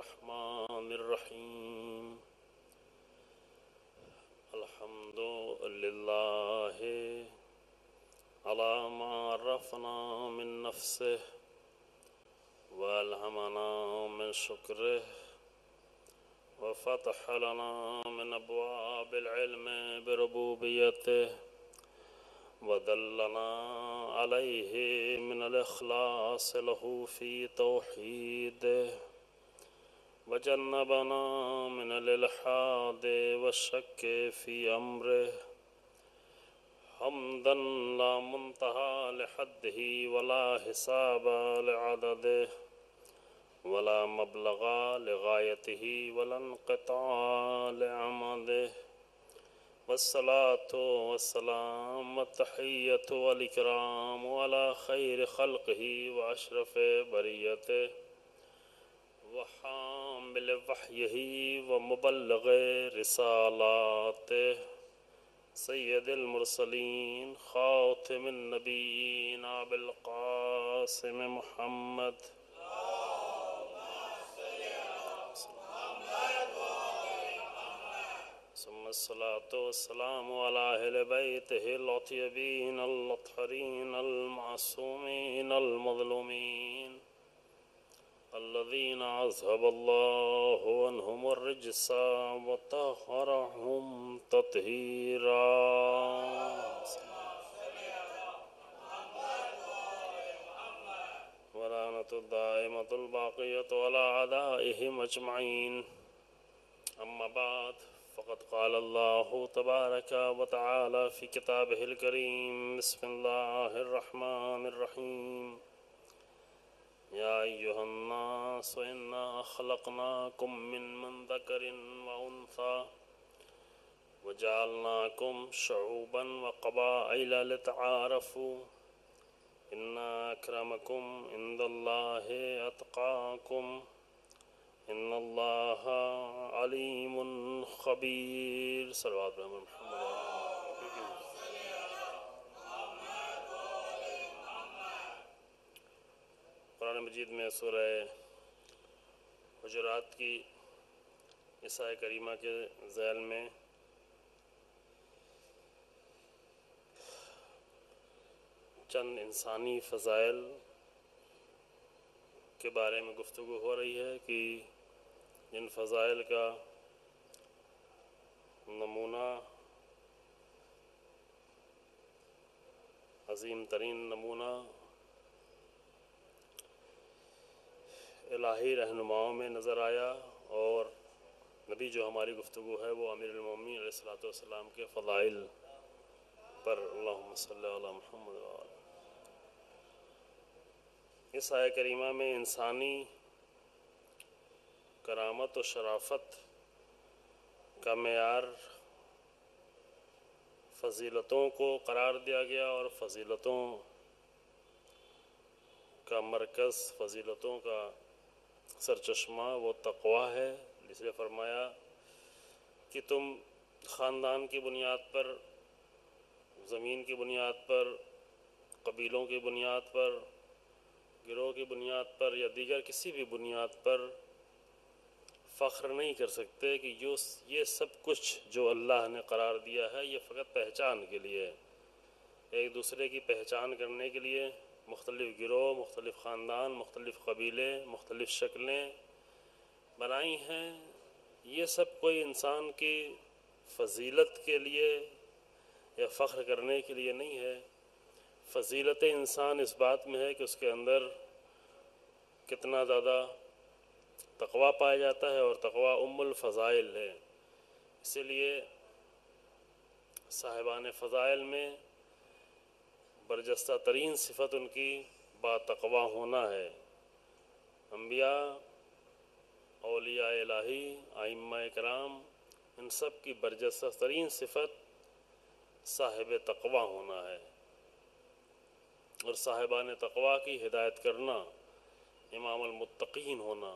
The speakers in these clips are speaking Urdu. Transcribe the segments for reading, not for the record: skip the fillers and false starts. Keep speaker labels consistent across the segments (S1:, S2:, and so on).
S1: الرحمن الرحیم الحمد للہ علی ما عرفنا من نفسه والہمنا من شکره وفتح لنا من ابواب العلم بربوبیته ودلنا علیہ من الاخلاص له فی توحیده وجنبنا من الالحاد والشک فی امره حمدا لا منتہى لحده ولا حساب لعدده ولا مبلغ لغایته ولا انقطاع لعمده والصلاة والسلام والتحیة والإکرام على خیر خلقه وأشرف بریته وحامل وحیه ومبلغ رسالاته سید المرسلین خاتم النبیین ابی القاسم محمد ثم الصلاة والسلام على أهل بيته الطيبين الأطهرين المعصومين المظلومين الذين أذهب الله عنهم الرجس وطهرهم تطهيرا ولعنة الدائمة الباقية على أعدائهم أجمعين أما بعد فقد قال الله تبارك وتعالى في كتابه الكريم بسم الله الرحمن الرحيم يا أيها الناس إنا خلقناكم من ذكر وأنثى وجعلناكم شعوبا وقبائل لتعارفوا إن أكرمكم عند الله أتقاكم إن الله علیم خبیر صلوات محمد قرآن مجید میں سورہ حجرات کی اس آیہ کریمہ کے ذیل میں چند انسانی فضائل کے بارے میں گفتگو ہو رہی ہے کہ جن فضائل کا نمونہ عظیم ترین نمونہ الہی رہنماؤں میں نظر آیا اور نبی جو ہماری گفتگو ہے وہ امیر المومنین علیہ الصلوۃ والسلام کے فضائل پر اللہم صلی علی محمد وآلہ. اس آیہ کریمہ میں انسانی کرامت و شرافت کا معیار فضیلتوں کو قرار دیا گیا اور فضیلتوں کا مرکز، فضیلتوں کا سرچشمہ وہ تقویٰ ہے. اس لیے فرمایا کہ تم خاندان کی بنیاد پر، زمین کی بنیاد پر، قبیلوں کی بنیاد پر، گروہ کی بنیاد پر یا دیگر کسی بھی بنیاد پر فخر نہیں کر سکتے کہ یہ سب کچھ جو اللہ نے قرار دیا ہے یہ فقط پہچان کے لیے ہے. ایک دوسرے کی پہچان کرنے کے لیے مختلف گروہ، مختلف خاندان، مختلف قبیلے، مختلف شکلیں بنائی ہیں. یہ سب کوئی انسان کی فضیلت کے لیے یا فخر کرنے کے لیے نہیں ہے. فضیلت انسان اس بات میں ہے کہ اس کے اندر کتنا زیادہ تقویٰ پایا جاتا ہے، اور تقویٰ ام الفضائل ہے. اسی لیے صاحبان فضائل میں برجستہ ترین صفت ان کی با تقویٰ ہونا ہے. انبیاء، اولیاء الہی، ائمہ کرام، ان سب کی برجستہ ترین صفت صاحب تقویٰ ہونا ہے، اور صاحبان تقویٰ کی ہدایت کرنا، امام المتقین ہونا.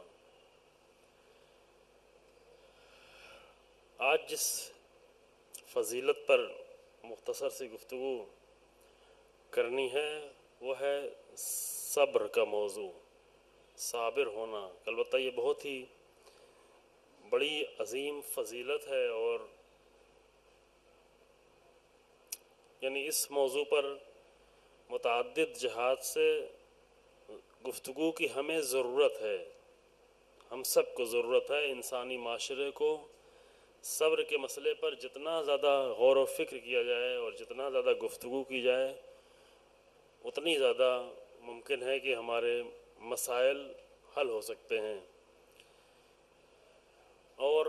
S1: آج جس فضیلت پر مختصر سی گفتگو کرنی ہے وہ ہے صبر کا موضوع، صابر ہونا. البتہ یہ بہت ہی بڑی عظیم فضیلت ہے، اور یعنی اس موضوع پر متعدد جہات سے گفتگو کی ہمیں ضرورت ہے، ہم سب کو ضرورت ہے۔ انسانی معاشرے کو صبر کے مسئلے پر جتنا زیادہ غور و فکر کیا جائے اور جتنا زیادہ گفتگو کی جائے، اتنی زیادہ ممکن ہے کہ ہمارے مسائل حل ہو سکتے ہیں۔ اور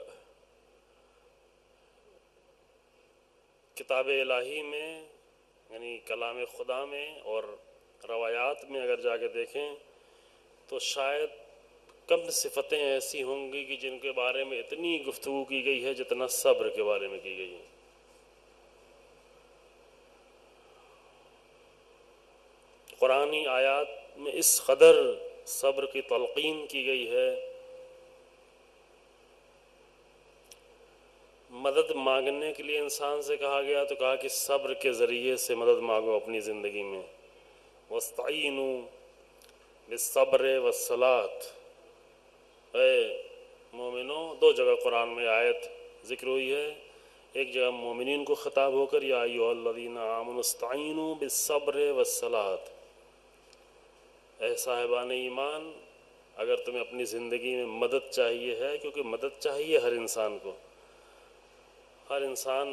S1: کتاب الہی میں یعنی کلام خدا میں اور روایات میں اگر جا کے دیکھیں تو شاید کم صفتیں ایسی ہوں گی کہ جن کے بارے میں اتنی گفتگو کی گئی ہے جتنا صبر کے بارے میں کی گئی ہے۔ قرآنی آیات میں اس قدر صبر کی تلقین کی گئی ہے۔ مدد مانگنے کے لیے انسان سے کہا گیا تو کہا کہ صبر کے ذریعے سے مدد مانگو اپنی زندگی میں۔ وَاسْتَعِینُوا بِالصَّبْرِ وَالصَّلَاةِ، اے مومنوں، دو جگہ قرآن میں آیت ذکر ہوئی ہے، ایک جگہ مومنین کو خطاب ہو کر یا ایھا الذین آمنوا استعینوا بالصبر والصلاۃ، اے صاحبان ایمان اگر تمہیں اپنی زندگی میں مدد چاہیے ہے، کیونکہ مدد چاہیے ہر انسان کو، ہر انسان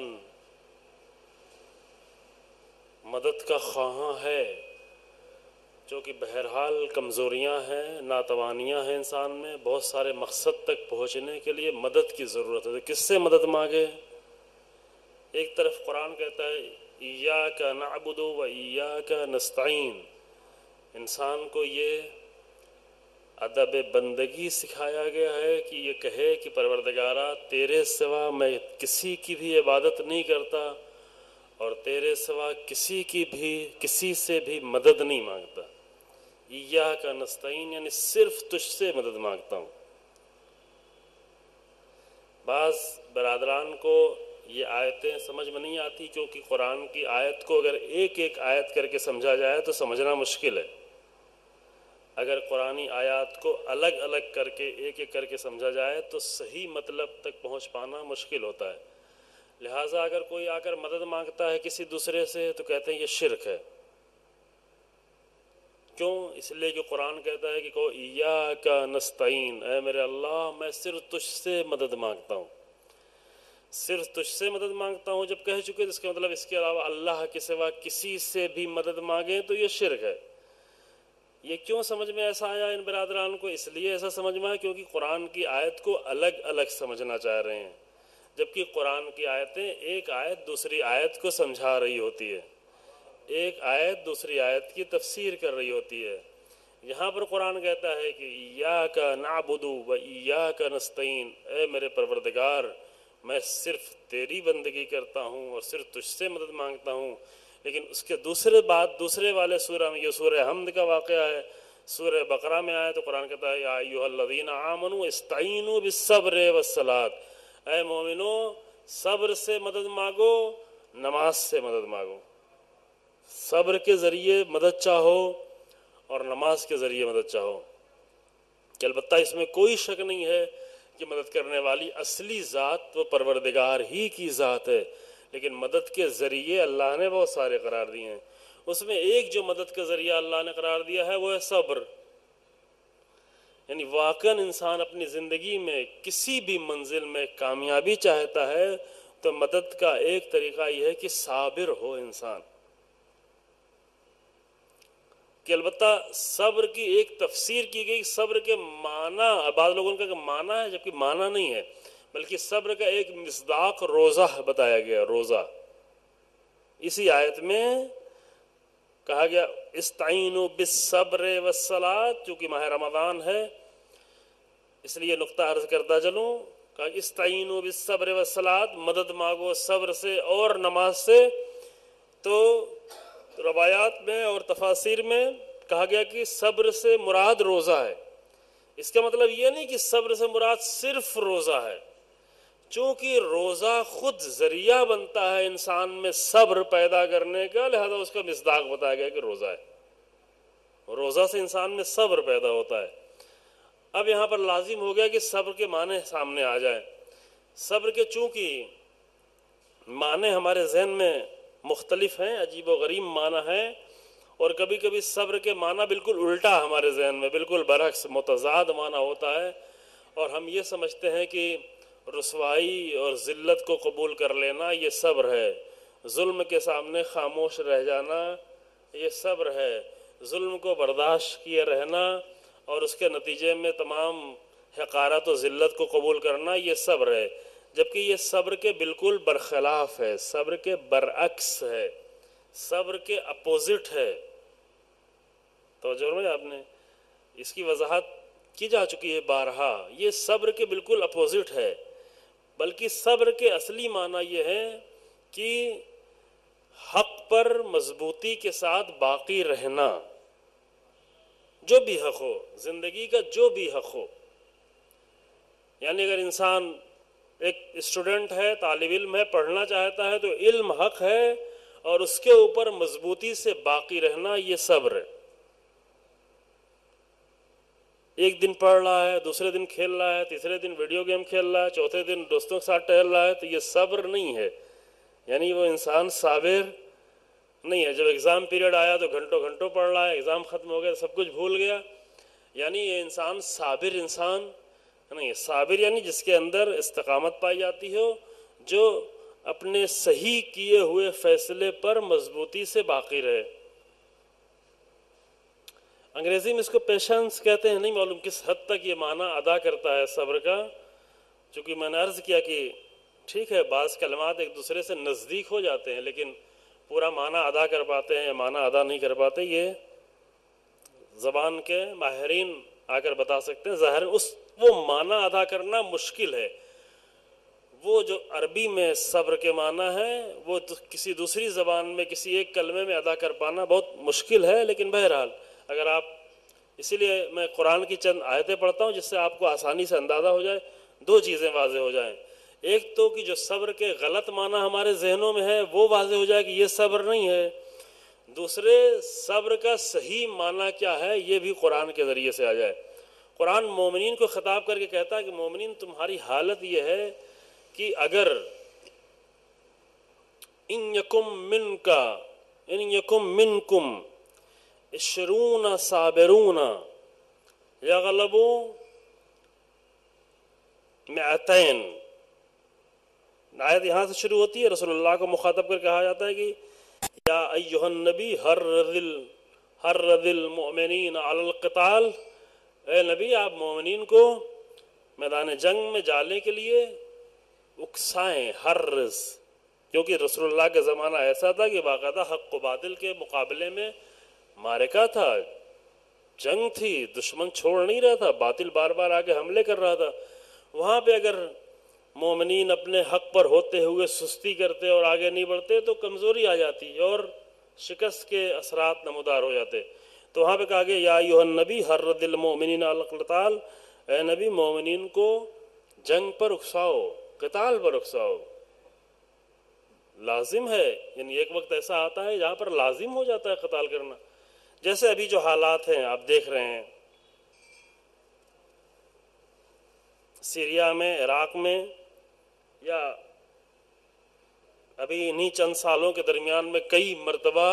S1: مدد کا خواہاں ہے، چونکہ بہرحال کمزوریاں ہیں، ناتوانیاں ہیں انسان میں، بہت سارے مقصد تک پہنچنے کے لیے مدد کی ضرورت ہے۔ تو کس سے مدد مانگے؟ ایک طرف قرآن کہتا ہے ایاک نعبد و ایاک نستعین، انسان کو یہ ادب بندگی سکھایا گیا ہے کہ یہ کہے کہ پروردگارا تیرے سوا میں کسی کی بھی عبادت نہیں کرتا اور تیرے سوا کسی سے بھی مدد نہیں مانگتا۔ ایاک نستعین یعنی صرف تجھ سے مدد مانگتا ہوں۔ بعض برادران کو یہ آیتیں سمجھ میں نہیں آتی، کیونکہ قرآن کی آیت کو اگر ایک ایک آیت کر کے سمجھا جائے تو سمجھنا مشکل ہے۔ اگر قرآنی آیات کو الگ الگ کر کے ایک ایک کر کے سمجھا جائے تو صحیح مطلب تک پہنچ پانا مشکل ہوتا ہے۔ لہٰذا اگر کوئی آ کر مدد مانگتا ہے کسی دوسرے سے تو کہتے ہیں یہ شرک ہے۔ کیوں؟ اس لیے کہ قرآن کہتا ہے کہ کہو ایاک نستعین، اے میرے اللہ میں صرف تجھ سے مدد مانگتا ہوں، صرف تجھ سے مدد مانگتا ہوں۔ جب کہہ چکے تو اس کا مطلب اس کے علاوہ اللہ کے سوا کسی سے بھی مدد مانگیں تو یہ شرک ہے۔ یہ کیوں سمجھ میں ایسا آیا ان برادران کو؟ اس لیے ایسا سمجھ میں آیا کیونکہ قرآن کی آیت کو الگ الگ سمجھنا چاہ رہے ہیں، جبکہ قرآن کی آیتیں ایک آیت دوسری آیت کو سمجھا رہی ہوتی ہے، ایک آیت دوسری آیت کی تفسیر کر رہی ہوتی ہے۔ یہاں پر قرآن کہتا ہے کہ ایاک نعبد و ایاک نستعین، اے میرے پروردگار میں صرف تیری بندگی کرتا ہوں اور صرف تجھ سے مدد مانگتا ہوں۔ لیکن اس کے دوسرے والے سورہ میں، یہ سورہ حمد کا واقعہ ہے، سورہ بقرہ میں آیا تو قرآن کہتا ہے یا ایھا الذین آمنوا استعینوا بالصبر والصلاۃ، اے مومنو صبر سے مدد مانگو، نماز سے مدد مانگو۔ صبر کے ذریعے مدد چاہو اور نماز کے ذریعے مدد چاہو، کہ البتہ اس میں کوئی شک نہیں ہے کہ مدد کرنے والی اصلی ذات وہ پروردگار ہی کی ذات ہے، لیکن مدد کے ذریعے اللہ نے بہت سارے قرار دیے ہیں۔ اس میں ایک جو مدد کا ذریعہ اللہ نے قرار دیا ہے وہ ہے صبر۔ یعنی واقعاً انسان اپنی زندگی میں کسی بھی منزل میں کامیابی چاہتا ہے تو مدد کا ایک طریقہ یہ ہے کہ صابر ہو انسان، کہ البتہ صبر کی ایک تفسیر کی گئی، صبر کے معنی بعض لوگوں کا معنی ہے جبکہ معنی نہیں ہے، بلکہ صبر کا ایک مصداق روزہ بتایا گیا، روزہ۔ اسی آیت میں کہا گیا استعینوا بالصبر والصلاۃ، چونکہ ماہ رمضان ہے اس لیے نقطہ عرض کرتا چلوں، کہا استعینوا بالصبر والصلاۃ، مدد مانگو صبر سے اور نماز سے۔ تو روایات میں اور تفاسیر میں کہا گیا کہ صبر سے مراد روزہ ہے۔ اس کا مطلب یہ نہیں کہ صبر سے مراد صرف روزہ ہے، چونکہ روزہ خود ذریعہ بنتا ہے انسان میں صبر پیدا کرنے کا، لہذا اس کا مصداق بتایا گیا کہ روزہ ہے، روزہ سے انسان میں صبر پیدا ہوتا ہے۔ اب یہاں پر لازم ہو گیا کہ صبر کے معنی سامنے آ جائیں. صبر کے چونکہ معنی ہمارے ذہن میں مختلف ہیں، عجیب و غریب معنی ہیں، اور کبھی کبھی صبر کے معنی بالکل الٹا ہمارے ذہن میں بالکل برعکس متضاد معنی ہوتا ہے، اور ہم یہ سمجھتے ہیں کہ رسوائی اور ذلت کو قبول کر لینا یہ صبر ہے، ظلم کے سامنے خاموش رہ جانا یہ صبر ہے، ظلم کو برداشت کیے رہنا اور اس کے نتیجے میں تمام حقارت و ذلت کو قبول کرنا یہ صبر ہے. جبکہ یہ صبر کے بالکل برخلاف ہے، صبر کے برعکس ہے، صبر کے اپوزٹ ہے. توجہ میں آپ نے اس کی وضاحت کی جا چکی ہے بارہا. یہ صبر کے بالکل اپوزٹ ہے، بلکہ صبر کے اصلی معنی یہ ہے کہ حق پر مضبوطی کے ساتھ باقی رہنا، جو بھی حق ہو، زندگی کا جو بھی حق ہو. یعنی اگر انسان ایک اسٹوڈنٹ ہے، طالب علم ہے، پڑھنا چاہتا ہے تو علم حق ہے اور اس کے اوپر مضبوطی سے باقی رہنا یہ صبر ہے. ایک دن پڑھ رہا ہے، دوسرے دن کھیل رہا ہے، تیسرے دن ویڈیو گیم کھیل رہا ہے، چوتھے دن دوستوں کے ساتھ ٹہل رہا ہے، تو یہ صبر نہیں ہے. یعنی وہ انسان صابر نہیں ہے. جب ایگزام پیریڈ آیا تو گھنٹوں گھنٹوں پڑھ رہا ہے، ایگزام ختم ہو گیا سب کچھ بھول گیا. یعنی یہ انسان صابر انسان نہیں ہے. صابر یعنی جس کے اندر استقامت پائی جاتی ہو، جو اپنے صحیح کیے ہوئے فیصلے پر مضبوطی سے باقی رہے. انگریزی میں اس کو پیشنس کہتے ہیں، نہیں معلوم کس حد تک یہ معنی ادا کرتا ہے صبر کا. چونکہ میں نے عرض کیا کہ ٹھیک ہے بعض کلمات ایک دوسرے سے نزدیک ہو جاتے ہیں لیکن پورا معنی ادا کر پاتے ہیں یا معنی ادا نہیں کر پاتے، یہ زبان کے ماہرین آ کر بتا سکتے ہیں. ظاہر وہ معنی ادا کرنا مشکل ہے. وہ جو عربی میں صبر کے معنی ہے وہ کسی دوسری زبان میں کسی ایک کلمے میں ادا کر پانا بہت مشکل ہے. لیکن بہرحال اگر آپ، اسی لیے میں قرآن کی چند آیتیں پڑھتا ہوں جس سے آپ کو آسانی سے اندازہ ہو جائے، دو چیزیں واضح ہو جائیں. ایک تو کہ جو صبر کے غلط معنی ہمارے ذہنوں میں ہے وہ واضح ہو جائے کہ یہ صبر نہیں ہے. دوسرے صبر کا صحیح معنی کیا ہے یہ بھی قرآن کے ذریعے سے آ جائے. قرآن مومنین کو خطاب کر کے کہتا ہے کہ مومنین تمہاری حالت یہ ہے کہ اگر ان یکم منکم 20 صابرون یغلبوا 200. آیت یہاں سے شروع ہوتی ہے، رسول اللہ کو مخاطب کر کہا جاتا ہے کہ یا ایھا النبی حرض المؤمنین علی القتال، اے نبی آپ مومنین کو میدان جنگ میں جانے کے لیے اکسائیں. حرض، کیونکہ رسول اللہ کا زمانہ ایسا تھا کہ باقاعدہ حق و باطل کے مقابلے میں معرکہ تھا، جنگ تھی، دشمن چھوڑ نہیں رہا تھا، باطل بار بار آگے حملے کر رہا تھا. وہاں پہ اگر مومنین اپنے حق پر ہوتے ہوئے سستی کرتے اور آگے نہیں بڑھتے تو کمزوری آ جاتی اور شکست کے اثرات نمودار ہو جاتے. تو وہاں پہ کہا گیا یا ایھا النبی حرض المؤمنین علی القتال، اے نبی مومنین کو جنگ پر اکساؤ، قتال پر اکساؤ. لازم ہے، یعنی ایک وقت ایسا آتا ہے جہاں پر لازم ہو جاتا ہے قتال کرنا. جیسے ابھی جو حالات ہیں آپ دیکھ رہے ہیں سیریا میں، عراق میں، یا ابھی انہی چند سالوں کے درمیان میں کئی مرتبہ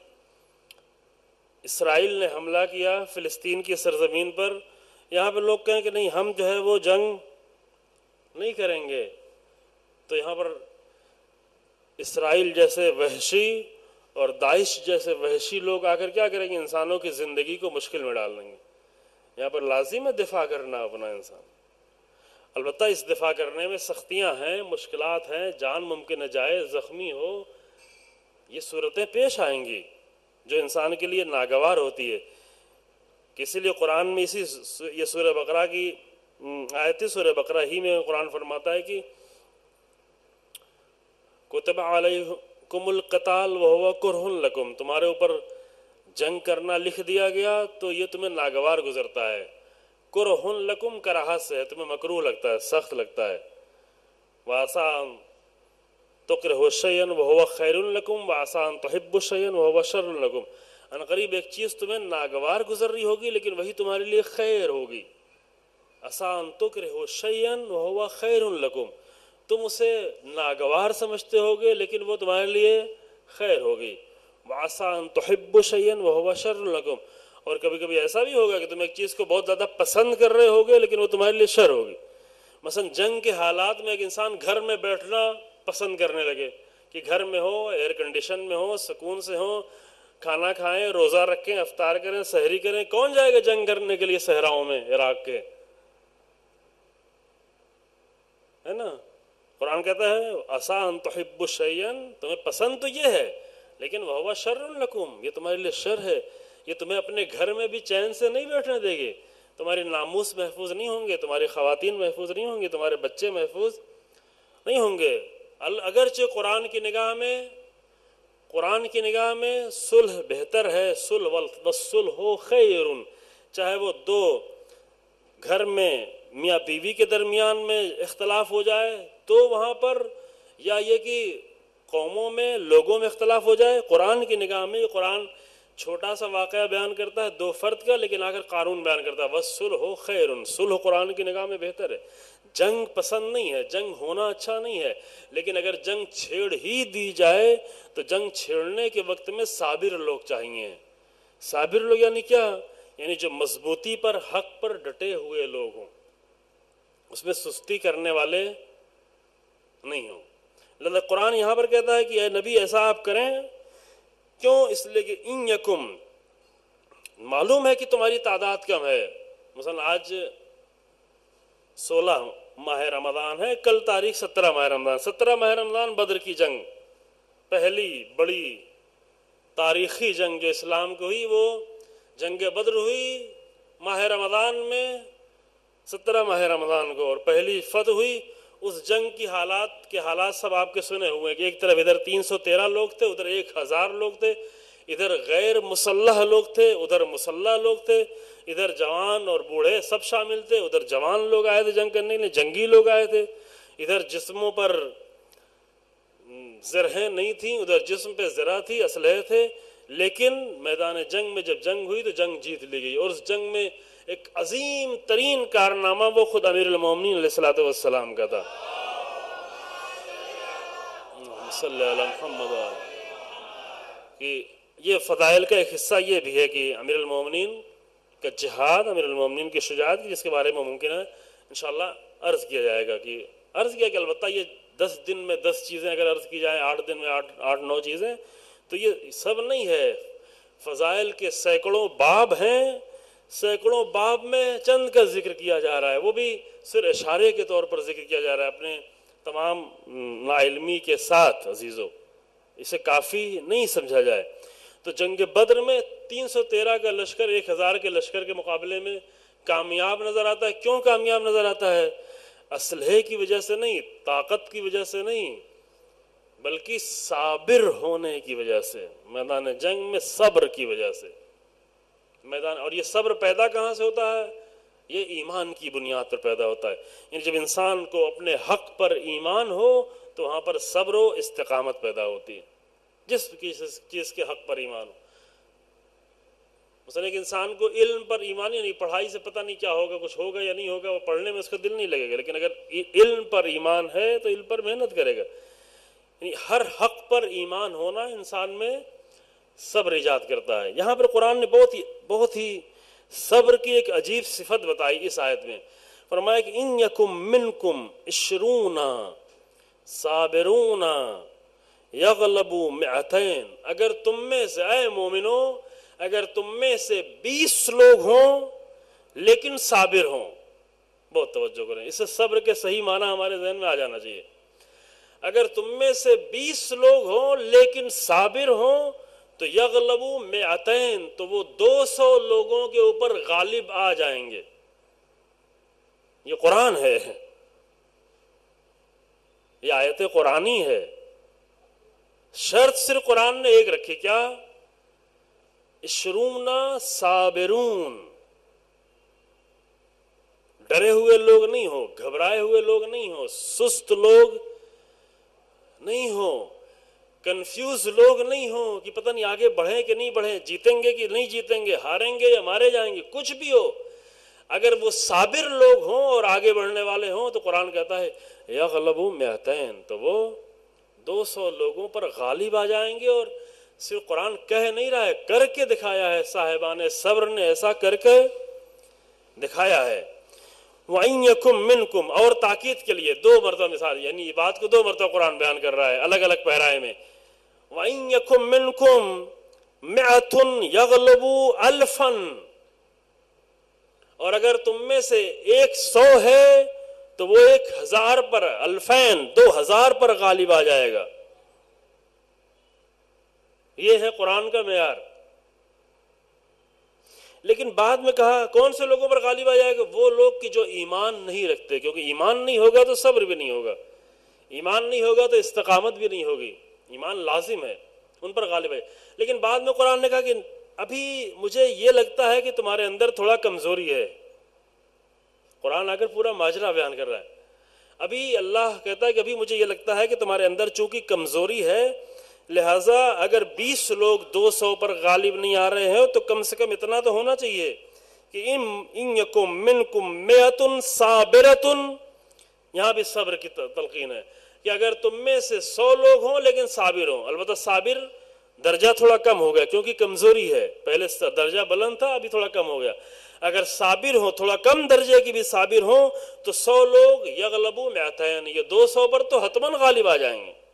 S1: اسرائیل نے حملہ کیا فلسطین کی سرزمین پر. یہاں پہ لوگ کہیں کہ نہیں ہم جو ہے وہ جنگ نہیں کریں گے، تو یہاں پر اسرائیل جیسے وحشی اور داعش جیسے وحشی لوگ آ کر کیا کریں گے؟ انسانوں کی زندگی کو مشکل میں ڈال دیں گے. یہاں پر لازم ہے دفاع کرنا اپنا انسان. البتہ اس دفاع کرنے میں سختیاں ہیں، مشکلات ہیں، جان ممکن ہے جائے، زخمی ہو، یہ صورتیں پیش آئیں گی جو انسان کے لیے ناگوار ہوتی ہے. اسی لیے قرآن میں یہ سورہ بقرہ کی آیت، سورہ بقرہ ہی میں قرآن فرماتا ہے کہ کتب علیکم القتال وہو کرہ لکم، تمہارے اوپر جنگ کرنا لکھ دیا گیا تو یہ تمہیں ناگوار گزرتا ہے. کرہ لکم کراہت سے ہے، تمہیں مکروہ لگتا ہے، سخت لگتا ہے. وعسیٰ ان تکرہوا شیئا وہو خیر لکم وعسیٰ ان تحبوا شیئا وہو شر لکم. ان قریب ایک چیز تمہیں ناگوار گزر رہی ہوگی لیکن وہی تمہارے لیے خیر ہوگی. عسیٰ ان تکرہوا شیئا وہو خیر لکم، تم اسے ناگوار سمجھتے ہوگے لیکن وہ تمہارے لیے خیر ہوگی. وعسیٰ ان تحبوا شیئا وہو شر لکم، اور کبھی کبھی ایسا بھی ہوگا کہ تم ایک چیز کو بہت زیادہ پسند کر رہے ہوگے لیکن وہ تمہارے لیے شر ہوگی. مثلا جنگ کے حالات میں ایک انسان گھر میں بیٹھنا پسند کرنے لگے کہ گھر میں ہو، ایئر کنڈیشن میں ہو، سکون سے ہو، کھانا کھائیں، روزہ رکھیں، افطار کریں، سحری کریں. کون جائے گا جنگ کرنے کے لیے صحراؤں میں عراق کے؟ ہے نا؟ قرآن کہتا ہے عسیٰ ان تحبوا شیئا، تمہیں پسند تو یہ ہے لیکن وہو شر لکم، یہ تمہارے لیے شر ہے. یہ تمہیں اپنے گھر میں بھی چین سے نہیں بیٹھنے دے گی، تمہاری ناموس محفوظ نہیں ہوں گے، تمہاری خواتین محفوظ نہیں ہوں گی، تمہارے بچے محفوظ نہیں ہوں گے. اگرچہ قرآن کی نگاہ میں صلح بہتر ہے، صلح والصلح خیر، چاہے وہ دو گھر میں میاں بیوی کے درمیان میں اختلاف ہو جائے تو وہاں پر، یا یہ کہ قوموں میں لوگوں میں اختلاف ہو جائے، قرآن کی نگاہ میں، یہ قرآن چھوٹا سا واقعہ بیان کرتا ہے 2 فرد کا لیکن آخر قانون بیان کرتا ہے والصلح خیر. صلح قرآن کی نگاہ میں بہتر ہے. جنگ پسند نہیں ہے، جنگ ہونا اچھا نہیں ہے، لیکن اگر جنگ چھیڑ ہی دی جائے تو جنگ چھیڑنے کے وقت میں صابر لوگ چاہیے. صابر لوگ یعنی کیا؟ یعنی جو مضبوطی پر، حق پر ڈٹے ہوئے لوگ ہوں، اس میں سستی کرنے والے نہیں ہوں. اللہ قرآن یہاں پر کہتا ہے کہ اے نبی ایسا آپ کریں. کیوں؟ اس لیے کہ ان یکم، معلوم ہے کہ تمہاری تعداد کم ہے. مثلا آج 16 ماہ رمضان ہے، کل تاریخ 17 ماہ رمضان. 17 ماہ رمضان بدر کی جنگ، پہلی بڑی تاریخی جنگ جو اسلام کو ہوئی، وہ جنگ بدر ہوئی ماہ رمضان میں 17 ماہ رمضان کو، اور پہلی فتح ہوئی. اس جنگ کی حالات سب آپ کے سنے ہوئے ہیں کہ ایک طرف ادھر 313 لوگ تھے، ادھر 1000 لوگ تھے، ادھر غیر مسلح لوگ تھے، ادھر مسلح لوگ تھے، ادھر جوان اور بوڑھے سب شامل تھے، ادھر جوان لوگ آئے تھے جنگ کرنے کے لیے، جنگی لوگ آئے تھے. ادھر جسموں پر زرہیں نہیں تھیں، ادھر جسم پہ زرہ تھی، اسلحے تھے. لیکن میدان جنگ میں جب جنگ ہوئی تو جنگ جیت لی گئی. اور اس جنگ میں ایک عظیم ترین کارنامہ وہ خود امیر المومنین علیہ الصلوۃ والسلام کا تھا. صلی اللہ علیہ محمد، کہ یہ فضائل کا ایک حصہ یہ بھی ہے کہ امیر المومنین کا جہاد، امیر المومنین کی شجاعت، جس کے بارے میں ممکن ہے انشاءاللہ عرض کیا جائے گا. کہ البتہ یہ 10 دن میں 10 چیزیں اگر عرض کی جائیں، 8 دن میں 8-9 چیزیں، تو یہ سب نہیں ہے. فضائل کے سینکڑوں باب ہیں، سینکڑوں باب میں چند کا ذکر کیا جا رہا ہے، وہ بھی صرف اشارے کے طور پر ذکر کیا جا رہا ہے اپنے تمام ناعلمی کے ساتھ. عزیزو، اسے کافی نہیں سمجھا جائے. تو جنگ بدر میں 313 کا لشکر 1000 کے لشکر کے مقابلے میں کامیاب نظر آتا ہے. کیوں کامیاب نظر آتا ہے؟ اسلحے کی وجہ سے نہیں، طاقت کی وجہ سے نہیں، بلکہ صابر ہونے کی وجہ سے. میدان جنگ میں صبر کی وجہ سے اور یہ صبر پیدا کہاں سے ہوتا ہے؟ یہ ایمان کی بنیاد پر پیدا ہوتا ہے. یعنی جب انسان کو اپنے حق پر ایمان ہو تو وہاں پر صبر و استقامت پیدا ہوتی ہے. جس چیز کے حق پر ایمان ہو، مثلا ایک انسان کو علم پر ایمان ہی نہیں، پڑھائی سے پتہ نہیں کیا ہوگا، کچھ ہوگا یا نہیں ہوگا، وہ پڑھنے میں اس کا دل نہیں لگے گا. لیکن اگر علم پر ایمان ہے تو علم پر محنت کرے گا. یعنی ہر حق پر ایمان ہونا انسان میں صبر ایجاد کرتا ہے. یہاں پر قرآن نے بہت ہی صبر کی ایک عجیب صفت بتائی اس آیت میں. فرمایا کہ ان یکم منکم 20 صابرون یغلبوا 200، اگر تم میں سے، اے مومنو، اگر تم میں سے 20 لوگ ہوں لیکن صابر ہوں. بہت توجہ کریں، اس سے صبر کے صحیح معنی ہمارے ذہن میں آ جانا چاہیے. اگر تم میں سے 20 لوگ ہوں لیکن صابر ہوں تو یغلبوا 200، تو وہ 200 لوگوں کے اوپر غالب آ جائیں گے. یہ قرآن ہے، یہ آیت قرآنی ہے. شرط صرف قرآن نے ایک رکھی، کیا؟ 20 صابرون. ڈرے ہوئے لوگ نہیں ہو، گھبرائے ہوئے لوگ نہیں ہو، سست لوگ نہیں ہو، کنفیوز لوگ نہیں ہو کہ پتہ نہیں آگے بڑھیں کہ نہیں بڑھیں، جیتیں گے کہ نہیں جیتیں گے، ہاریں گے یا مارے جائیں گے. کچھ بھی ہو، اگر وہ صابر لوگ ہوں اور آگے بڑھنے والے ہوں تو قرآن کہتا ہے یغلبوا مئتین، تو وہ 200 لوگوں پر غالب آ جائیں گے۔ اور صرف قرآن کہہ نہیں رہا ہے، کر کے دکھایا ہے، صاحبان صبر نے ایسا کر کے دکھایا ہے۔ وَإِن يَكُن مِّنكُمْ، اور تاکید کے لیے 2 مرتبہ مثال، یعنی یہ بات کو 2 مرتبہ قرآن بیان کر رہا ہے الگ الگ پیرائے میں۔ وَإِن يَكُن مِّنكُمْ مِئَةٌ يَغْلِبُوا أَلْفًا، اور اگر تم میں سے 100 ہے تو وہ 1000 پر، الفین 2000 پر غالب آ جائے گا۔ یہ ہے قرآن کا معیار۔ لیکن بعد میں کہا کون سے لوگوں پر غالب آ جائے گا؟ وہ لوگ کہ جو ایمان نہیں رکھتے، کیونکہ ایمان نہیں ہوگا تو صبر بھی نہیں ہوگا، ایمان نہیں ہوگا تو استقامت بھی نہیں ہوگی، ایمان لازم ہے، ان پر غالب ہے۔ لیکن بعد میں قرآن نے کہا کہ ابھی مجھے یہ لگتا ہے کہ تمہارے اندر تھوڑا کمزوری ہے۔ قرآن آ کر پورا ماجرا بیان کر رہا ہے۔ ابھی اللہ کہتا ہے کہ ابھی مجھے یہ لگتا ہے کہ تمہارے اندر چونکہ کمزوری ہے، لہٰذا اگر 20 لوگ 200 پر غالب نہیں آ رہے ہیں تو کم سے کم اتنا تو ہونا چاہیے کہ ان یکم منکم مئۃ صابرۃ، یہاں بھی صبر کی تلقین ہے کہ اگر تم میں سے 100 لوگ ہوں لیکن صابر ہوں۔ البتہ صابر درجہ تھوڑا کم ہو گیا کیونکہ کمزوری ہے، پہلے درجہ بلند تھا، ابھی تھوڑا کم ہو گیا۔ اگر صابر ہوں، تھوڑا کم درجے کی بھی صابر ہوں تو 100 لوگ یغلبوا مئتین، یہ 200 پر تو حتماً غالب آ جائیں گے۔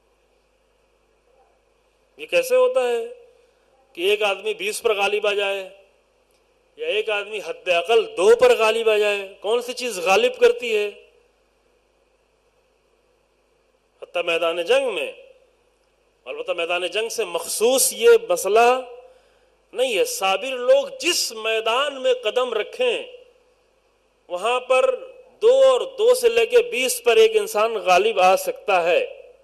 S1: یہ کیسے ہوتا ہے کہ ایک آدمی 20 پر غالب آ جائے یا ایک آدمی حد اقل 2 پر غالب آ جائے؟ کون سی چیز غالب کرتی ہے؟ حتیٰ میدان جنگ میں، البتہ میدان جنگ سے مخصوص یہ مسئلہ نہیں ہے، صابر لوگ جس میدان میں قدم رکھیں وہاں پر 2 اور 2 سے لے کے 20 پر ایک انسان غالب آ سکتا ہے۔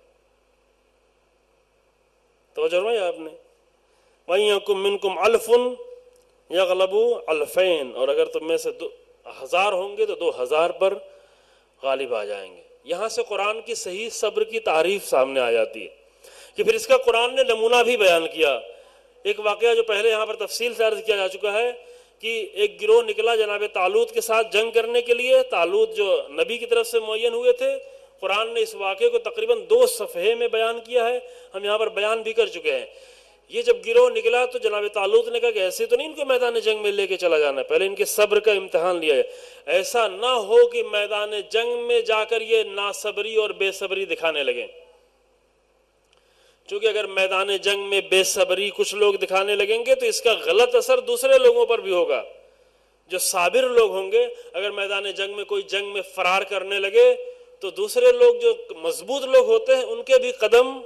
S1: توجہ فرمایا آپ نے؟ وَإِن يَكُن مِّنكُمْ أَلْفٌ يَغْلِبُوا أَلْفَيْنِ، اور اگر تم میں سے 1000 ہوں گے تو 2000 پر غالب آ جائیں گے۔ یہاں سے قرآن کی صحیح صبر کی تعریف سامنے آ جاتی ہے کہ پھر اس کا قرآن نے نمونہ بھی بیان کیا۔ ایک واقعہ جو پہلے یہاں پر تفصیل سے عرض کیا جا چکا ہے کہ ایک گروہ نکلا جناب طالوت کے ساتھ جنگ کرنے کے لیے۔ طالوت جو نبی کی طرف سے معین ہوئے تھے، قرآن نے اس واقعے کو تقریباً 2 صفحے میں بیان کیا ہے، ہم یہاں پر بیان بھی کر چکے ہیں۔ یہ جب گروہ نکلا تو جناب طالوت نے کہا کہ ایسے تو نہیں ان کو میدان جنگ میں لے کے چلا جانا ہے، پہلے ان کے صبر کا امتحان لیا ہے، ایسا نہ ہو کہ میدان جنگ میں جا کر یہ ناصبری اور بے صبری دکھانے لگیں، چونکہ اگر میدان جنگ میں بے صبری کچھ لوگ دکھانے لگیں گے تو اس کا غلط اثر دوسرے لوگوں پر بھی ہوگا۔ جو صابر لوگ ہوں گے اگر میدان جنگ میں کوئی جنگ میں فرار کرنے لگے تو دوسرے لوگ جو مضبوط لوگ ہوتے ہیں ان کے بھی قدم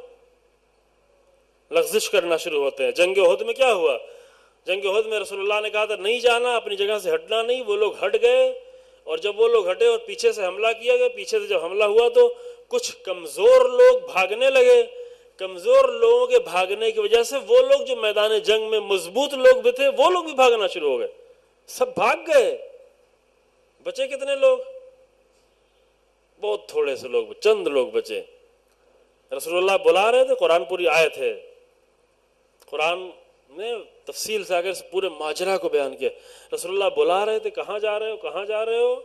S1: لغزش کرنا شروع ہوتے ہیں۔ جنگ احد میں کیا ہوا؟ جنگ احد میں رسول اللہ نے کہا تھا نہیں جانا، اپنی جگہ سے ہٹنا نہیں، وہ لوگ ہٹ گئے، اور جب وہ لوگ ہٹے اور پیچھے سے حملہ کیا گیا، پیچھے سے جب حملہ ہوا تو کچھ کمزور لوگ بھاگنے لگے۔ کمزور لوگوں کے بھاگنے کی وجہ سے وہ لوگ جو میدان جنگ میں مضبوط لوگ بھی تھے وہ لوگ بھی بھاگنا شروع ہو گئے، سب بھاگ گئے، بچے کتنے لوگ؟ بہت تھوڑے سے لوگ، چند لوگ بچے۔ رسول اللہ بلا رہے تھے، قرآن پوری آیت ہے، قرآن نے تفصیل سے آگر پورے ماجرا کو بیان کیا۔ رسول اللہ بلا رہے تھے کہاں جا رہے ہو، کہاں جا رہے ہو،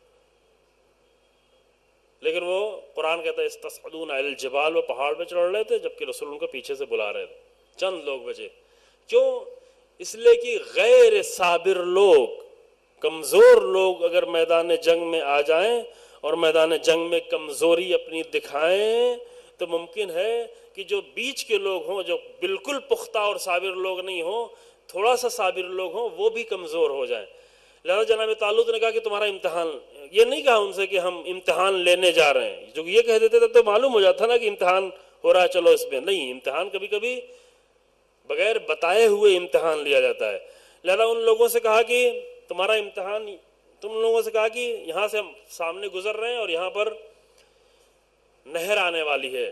S1: لیکن وہ قرآن کہتا ہے استصعدون علی الجبال، وہ پہاڑ پہ چڑھ رہے تھے جبکہ رسول ان کو پیچھے سے بلا رہے تھے، چند لوگ بچے۔ کیوں؟ اس لیے کہ غیر صابر لوگ، کمزور لوگ اگر میدان جنگ میں آ جائیں اور میدان جنگ میں کمزوری اپنی دکھائیں تو ممکن ہے کہ جو بیچ کے لوگ ہوں، جو بالکل پختہ اور صابر لوگ نہیں ہوں، تھوڑا سا صابر لوگ ہوں، وہ بھی کمزور ہو جائیں۔ لہذا جناب طالوت نے کہا کہ تمہارا امتحان، یہ نہیں کہا ان سے کہ ہم امتحان لینے جا رہے ہیں، جو یہ کہہ دیتے تھے تو معلوم ہو جاتا نا کہ امتحان ہو رہا ہے، چلو اس میں نہیں، امتحان کبھی کبھی بغیر بتائے ہوئے امتحان لیا جاتا ہے۔ لہذا ان لوگوں سے کہا کہ تمہارا امتحان، تم لوگوں سے کہا کہ یہاں سے ہم سامنے گزر رہے ہیں اور یہاں پر نہر آنے والی ہے،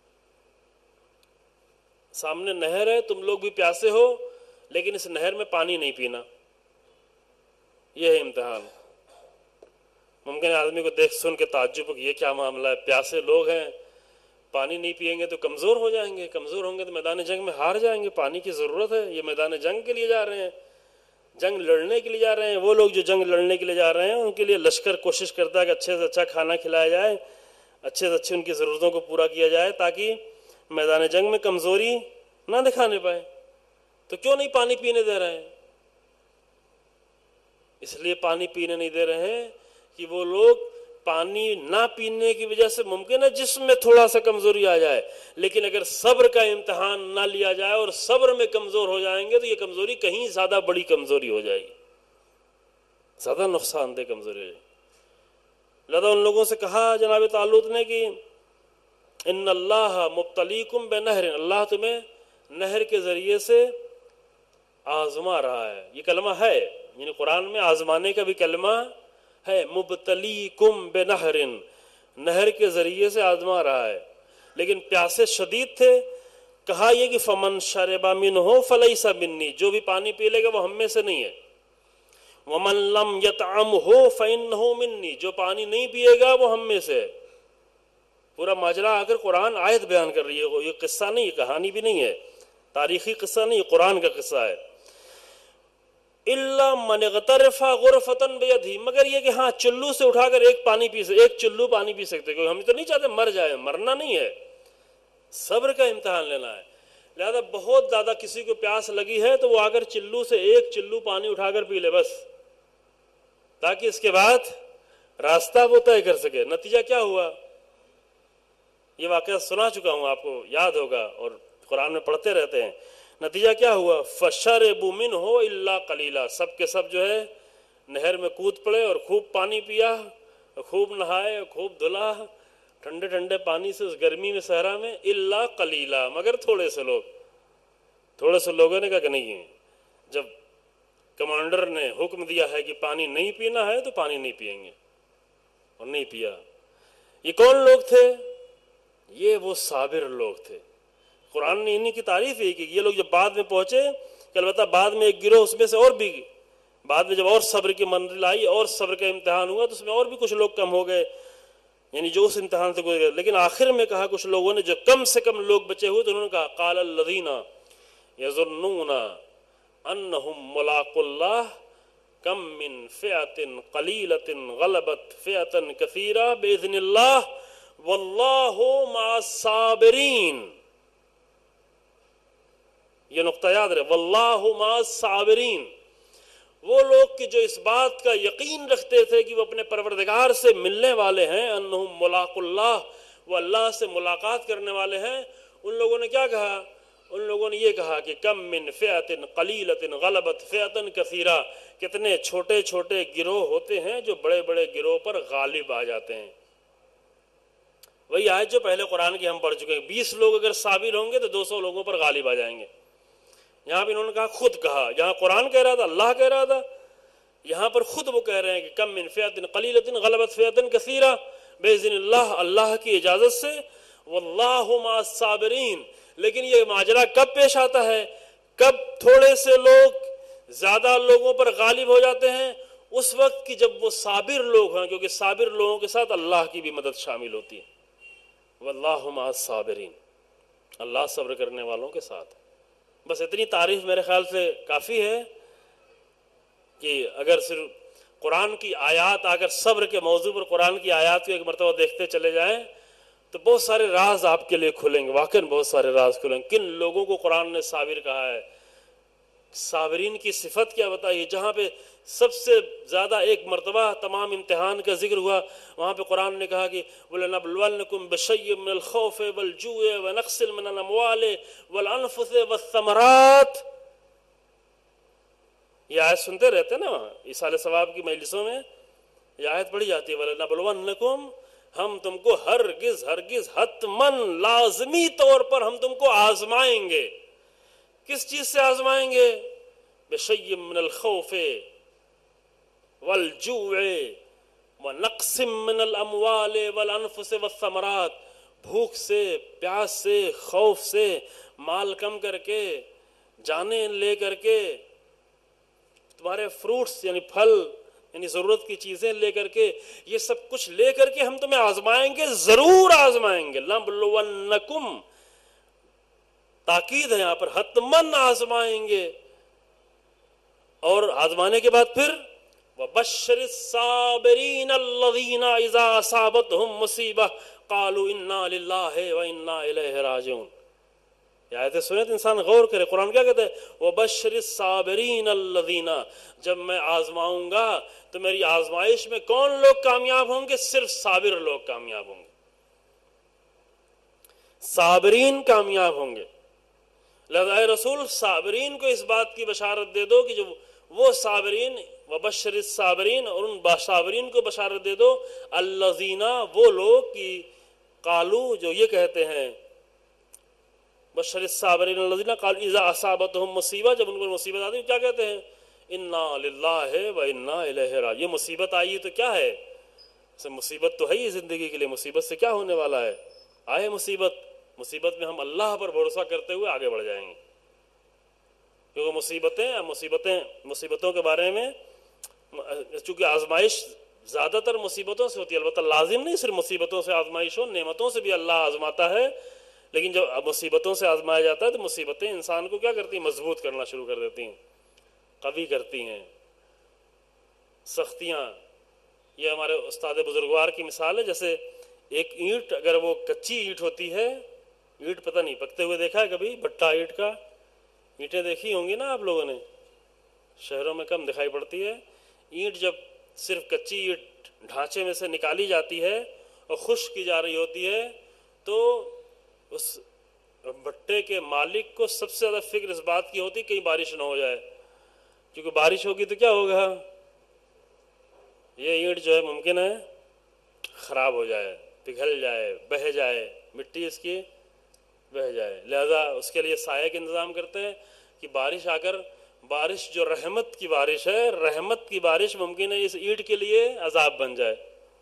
S1: سامنے نہر ہے، تم لوگ بھی پیاسے ہو لیکن اس نہر میں پانی نہیں پینا، یہ ہے امتحان۔ ممکن ہے آدمی کو دیکھ سن کے تعجب کہ یہ کیا معاملہ ہے، پیاسے لوگ ہیں، پانی نہیں پئیں گے تو کمزور ہو جائیں گے، کمزور ہوں گے تو میدان جنگ میں ہار جائیں گے، پانی کی ضرورت ہے، یہ میدان جنگ کے لیے جا رہے ہیں۔ جنگ لڑنے کے لیے جا رہے ہیں، وہ لوگ جو جنگ لڑنے کے لیے جا رہے ہیں ان کے لیے لشکر کوشش کرتا ہے کہ اچھے سے اچھا کھانا کھلایا جائے، اچھے سے اچھے ان کی ضرورتوں کو پورا کیا جائے تاکہ میدان جنگ میں کمزوری نہ دکھانے پائے. تو کیوں نہیں پانی پینے دے رہے ہیں؟ اس لیے پانی پینے نہیں دے رہے ہیں کہ وہ لوگ پانی نہ پینے کی وجہ سے ممکن ہے جسم میں تھوڑا سا کمزوری آ جائے، لیکن اگر صبر کا امتحان نہ لیا جائے اور صبر میں کمزور ہو جائیں گے تو یہ کمزوری کہیں زیادہ بڑی کمزوری ہو جائے گی، زیادہ نقصان دہ کمزوری ہو جائے گی. لہذا ان لوگوں سے کہا جناب طالوت نے کہ ان اللہ مبتلیکم بنہر، اللہ تمہیں نہر کے ذریعے سے آزما رہا ہے. یہ کلمہ ہے، یعنی قرآن میں آزمانے کا بھی کلمہ ہے، مبتلیکم بنہر، نہر کے ذریعے سے آزما رہا ہے. لیکن پیاسے شدید تھے، کہا یہ کہ فمن شرب منہ فلیس منی، جو بھی پانی پی لے گا وہ ہم میں سے نہیں ہے. ومن لم یطعمہ فانہ منی، جو پانی نہیں پیے گا وہ ہم میں سے ہے. پورا ماجرا آ کر قرآن آیت بیان کر رہی ہے، یہ قصہ نہیں، یہ کہانی بھی نہیں ہے، تاریخی قصہ نہیں، یہ قرآن کا قصہ ہے. الا من اغترف غرفۃ بیدہ، مگر یہ کہ ہاں چلو سے اٹھا کر ایک چلو پانی پی سکتے، کیونکہ ہم تو نہیں چاہتے مر جائے، مرنا نہیں ہے، صبر کا امتحان لینا ہے. لہذا بہت زیادہ کسی کو پیاس لگی ہے تو وہ آ کر چلو سے ایک چلو پانی اٹھا کر پی لے بس، تاکہ اس کے بعد راستہ وہ طے کر سکے. نتیجہ کیا ہوا؟ یہ واقعہ سنا چکا ہوں، آپ کو یاد ہوگا اور قرآن میں پڑھتے رہتے ہیں. نتیجہ کیا ہوا؟ فشربوا منہ الا قلیلا، سب کے سب جو ہے نہر میں کود پڑے اور خوب پانی پیا، خوب نہائے، خوب دھلا ٹھنڈے ٹھنڈے پانی سے اس گرمی میں صحرا میں. الا قلیلا، مگر تھوڑے سے لوگوں نے کہا کہ نہیں، جب کمانڈر نے حکم دیا ہے کہ پانی نہیں پینا ہے تو پانی نہیں پئیں گے، اور نہیں پیا. یہ کون لوگ تھے؟ یہ وہ صابر لوگ تھے. قرآن نے انہی کی تعریف ہی کی. یہ لوگ جب بعد میں پہنچے کہ البتہ بعد میں ایک گروہ اس میں سے اور بھی، بعد میں جب اور صبر کی منزل آئی اور صبر کا امتحان ہوا تو اس میں اور بھی کچھ لوگ کم ہو گئے، یعنی جو اس امتحان سے گزرے. لیکن آخر میں کہا کچھ لوگوں نے، جو کم سے کم لوگ بچے ہوئے، تو انہوں نے کہا قال الذین یظنون انہم ملاقو اللہ کم من فئۃ قلیلۃ غلبت فئۃ کثیرہ باذن اللہ واللہ مع الصابرین. یہ نقطہ یاد رہے، واللہ مع الصابرین. وہ لوگ کہ جو اس بات کا یقین رکھتے تھے کہ وہ اپنے پروردگار سے ملنے والے ہیں، انہم ملاقو اللہ، وہ اللہ سے ملاقات کرنے والے ہیں، ان لوگوں نے کیا کہا؟ ان لوگوں نے یہ کہا کہ کم من فئۃ قلیلۃ غلبت فئۃ کثیرہ، کتنے چھوٹے چھوٹے گروہ ہوتے ہیں جو بڑے بڑے گروہ پر غالب آ جاتے ہیں. وہی آیت جو پہلے قرآن کی ہم پڑھ چکے ہیں، 20 لوگ اگر صابر ہوں گے تو 200 لوگوں پر غالب آ جائیں گے. یہاں پہ انہوں نے کہا، خود کہا، جہاں قرآن کہہ رہا تھا، اللہ کہہ رہا تھا، یہاں پر خود وہ کہہ رہے ہیں کہ کم من فئۃ قلیلۃ غلبت فئۃ کثیرہ باذن اللہ، اللہ کی اجازت سے، واللہ مع الصابرین. لیکن یہ ماجرا کب پیش آتا ہے؟ کب تھوڑے سے لوگ زیادہ لوگوں پر غالب ہو جاتے ہیں؟ اس وقت کی جب وہ صابر لوگ ہیں، کیونکہ صابر لوگوں کے ساتھ اللہ کی بھی مدد شامل ہوتی ہے. واللہ مع الصابرین، اللہ صبر کرنے والوں کے ساتھ. بس اتنی تعریف میرے خیال سے کافی ہے کہ اگر صرف قرآن کی آیات، اگر صبر کے موضوع پر قرآن کی آیات کو ایک مرتبہ دیکھتے چلے جائیں تو بہت سارے راز آپ کے لیے کھلیں گے، واقعاً بہت سارے راز کھلیں گے. کن لوگوں کو قرآن نے صابر کہا ہے، صابرین کی صفت کیا بتائی. جہاں پہ سب سے زیادہ ایک مرتبہ تمام امتحان کا ذکر ہوا، وہاں پہ قرآن نے کہا کہ وَلَنَبْلُوَنَّكُمْ بِشَيْءٍ مِّنَ الْخَوْفِ وَالْجُوعِ وَنَقْصٍ مِّنَ الْأَمْوَالِ وَالْأَنفُسِ وَالثَّمَرَاتِ. یہ آیت سنتے رہتے ہیں نا، ایصال ثواب کی مجلسوں میں یہ آیت پڑھی جاتی ہے، وَلَنَبْلُوَنَّكُمْ، ہم تم کو ہرگز حتماً لازمی طور پر ہم تم کو آزمائیں گے. کس چیز سے آزمائیں گے؟ بِشَيْءٍ مِّنَ الْخَوْفِ وَالْجُوعِ وَنَقْصٍ مِّنَ الْأَمْوَالِ وَالْأَنفُسِ وَالثَّمَرَاتِ. بھوک سے، پیاس سے، خوف سے، مال کم کر کے، جانیں لے کر کے، تمہارے فروٹس یعنی پھل یعنی ضرورت کی چیزیں لے کر کے، یہ سب کچھ لے کر کے ہم تمہیں آزمائیں گے، ضرور آزمائیں گے. لَنَبْلُوَنَّكُمْ، تاکید ہے یہاں پر، حتماً آزمائیں گے. اور آزمانے کے بعد پھر وَبَشِّرِ الصَّابِرِينَ الَّذِينَ إِذَا أَصَابَتْهُم مُّصِيبَةٌ قَالُوا إِنَّا لِلَّهِ وَإِنَّا إِلَيْهِ راجعون. یہ آیتیں سنیں تو انسان غور کرے. قرآن کیا کہتے ہیں؟ وَبَشِّرِ الصَّابِرِينَ الَّذِينَ، جب میں آزماؤں گا تو میری آزمائش میں کون لوگ کامیاب ہوں گے؟ صرف صابر لوگ کامیاب ہوں گے، صابرین کامیاب ہوں گے. لہذا اے رسول صابرین کو اس بات کی بشارت دے دو کہ جو وہ صابرین، وبشر الصابرین، اور ان صابرین کو بشارت دے دو، الذین، وہ لوگ کہ قالو، جو یہ کہتے ہیں، بشر الصابرین الذین قالوا اذا اصابتهم مصیبہ، جب ان کو مصیبت آتی ہے کیا کہتے ہیں؟ انا للہ و انا الیہ راجعون. یہ مصیبت آئی تو کیا ہے؟ مصیبت تو ہے ہی زندگی کے لیے، مصیبت سے کیا ہونے والا ہے؟ آئے مصیبت، مصیبت میں ہم اللہ پر بھروسہ کرتے ہوئے آگے بڑھ جائیں گے. کیونکہ مصیبتوں کے بارے میں، چونکہ آزمائش زیادہ تر مصیبتوں سے ہوتی ہے، البتہ لازم نہیں صرف مصیبتوں سے آزمائش ہو، نعمتوں سے بھی اللہ آزماتا ہے. لیکن جب مصیبتوں سے آزمایا جاتا ہے تو مصیبتیں انسان کو کیا کرتی ہیں؟ مضبوط کرنا شروع کر دیتی ہیں، قوی کرتی ہیں. سختیاں، یہ ہمارے استاد بزرگوار کی مثال ہے. جیسے ایک اینٹ، اگر وہ کچی اینٹ ہوتی ہے، اینٹ پتہ نہیں پکتے ہوئے دیکھا ہے کبھی؟ بھٹا اینٹ کا، اینٹیں دیکھی ہوں گی نا آپ لوگوں نے، شہروں میں کم دکھائی پڑتی ہے. اینٹ جب صرف کچی اینٹ ڈھانچے میں سے نکالی جاتی ہے اور خشک کی جا رہی ہوتی ہے تو اس بھٹے کے مالک کو سب سے زیادہ فکر اس بات کی ہوتی کہیں بارش نہ ہو جائے، کیونکہ بارش ہوگی تو کیا ہوگا؟ یہ اینٹ جو ہے ممکن ہے خراب ہو جائے، پگھل جائے، بہہ جائے، مٹی اس کی بہہ جائے. لہذا اس کے لیے سائے کا انتظام کرتے ہیں کہ بارش آ کر، بارش جو رحمت کی بارش ہے، رحمت کی بارش ممکن ہے اس اینٹ کے لیے عذاب بن جائے،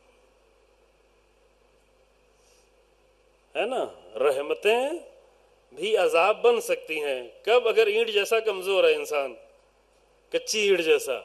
S1: ہے نا؟ رحمتیں بھی عذاب بن سکتی ہیں. کب؟ اگر اینٹ جیسا کمزور ہے انسان، کچی اینٹ جیسا.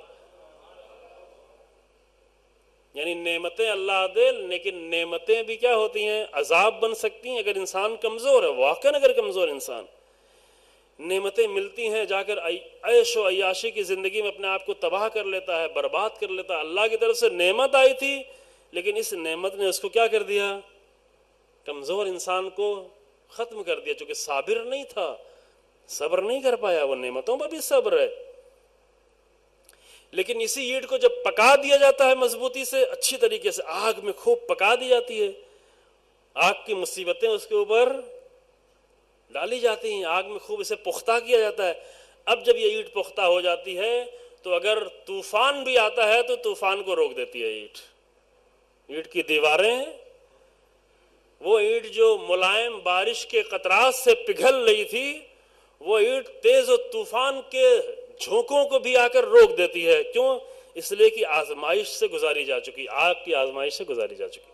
S1: یعنی نعمتیں اللہ دے، لیکن نعمتیں بھی کیا ہوتی ہیں؟ عذاب بن سکتی ہیں اگر انسان کمزور ہے. واقعاً اگر کمزور انسان، نعمتیں ملتی ہیں جا کر عیش و عیاشی کی زندگی میں اپنے آپ کو تباہ کر لیتا ہے، برباد کر لیتا ہے. اللہ کی طرف سے نعمت آئی تھی لیکن اس نعمت نے اس کو کیا کر دیا؟ کمزور انسان کو ختم کر دیا. چونکہ صابر نہیں تھا، صبر نہیں کر پایا. وہ نعمتوں پر بھی صبر ہے، لیکن اسی اینٹ کو جب پکا دیا جاتا ہے مضبوطی سے، اچھی طریقے سے آگ میں خوب پکا دی جاتی ہے، آگ کی مصیبتیں اس کے اوپر ڈالی جاتی ہیں، آگ میں خوب اسے پختہ کیا جاتا ہے. اب جب یہ اینٹ پختہ ہو جاتی ہے تو اگر طوفان بھی آتا ہے تو طوفان کو روک دیتی ہے اینٹ. اینٹ کی دیواریں، وہ اینٹ جو ملائم بارش کے قطرات سے پگھل رہی تھی، وہ اینٹ تیز و طوفان کے جھونکوں کو بھی آ کر روک دیتی ہے. کیوں؟ اس لیے کہ آزمائش سے گزاری جا چکی، آگ کی آزمائش سے گزاری جا چکی.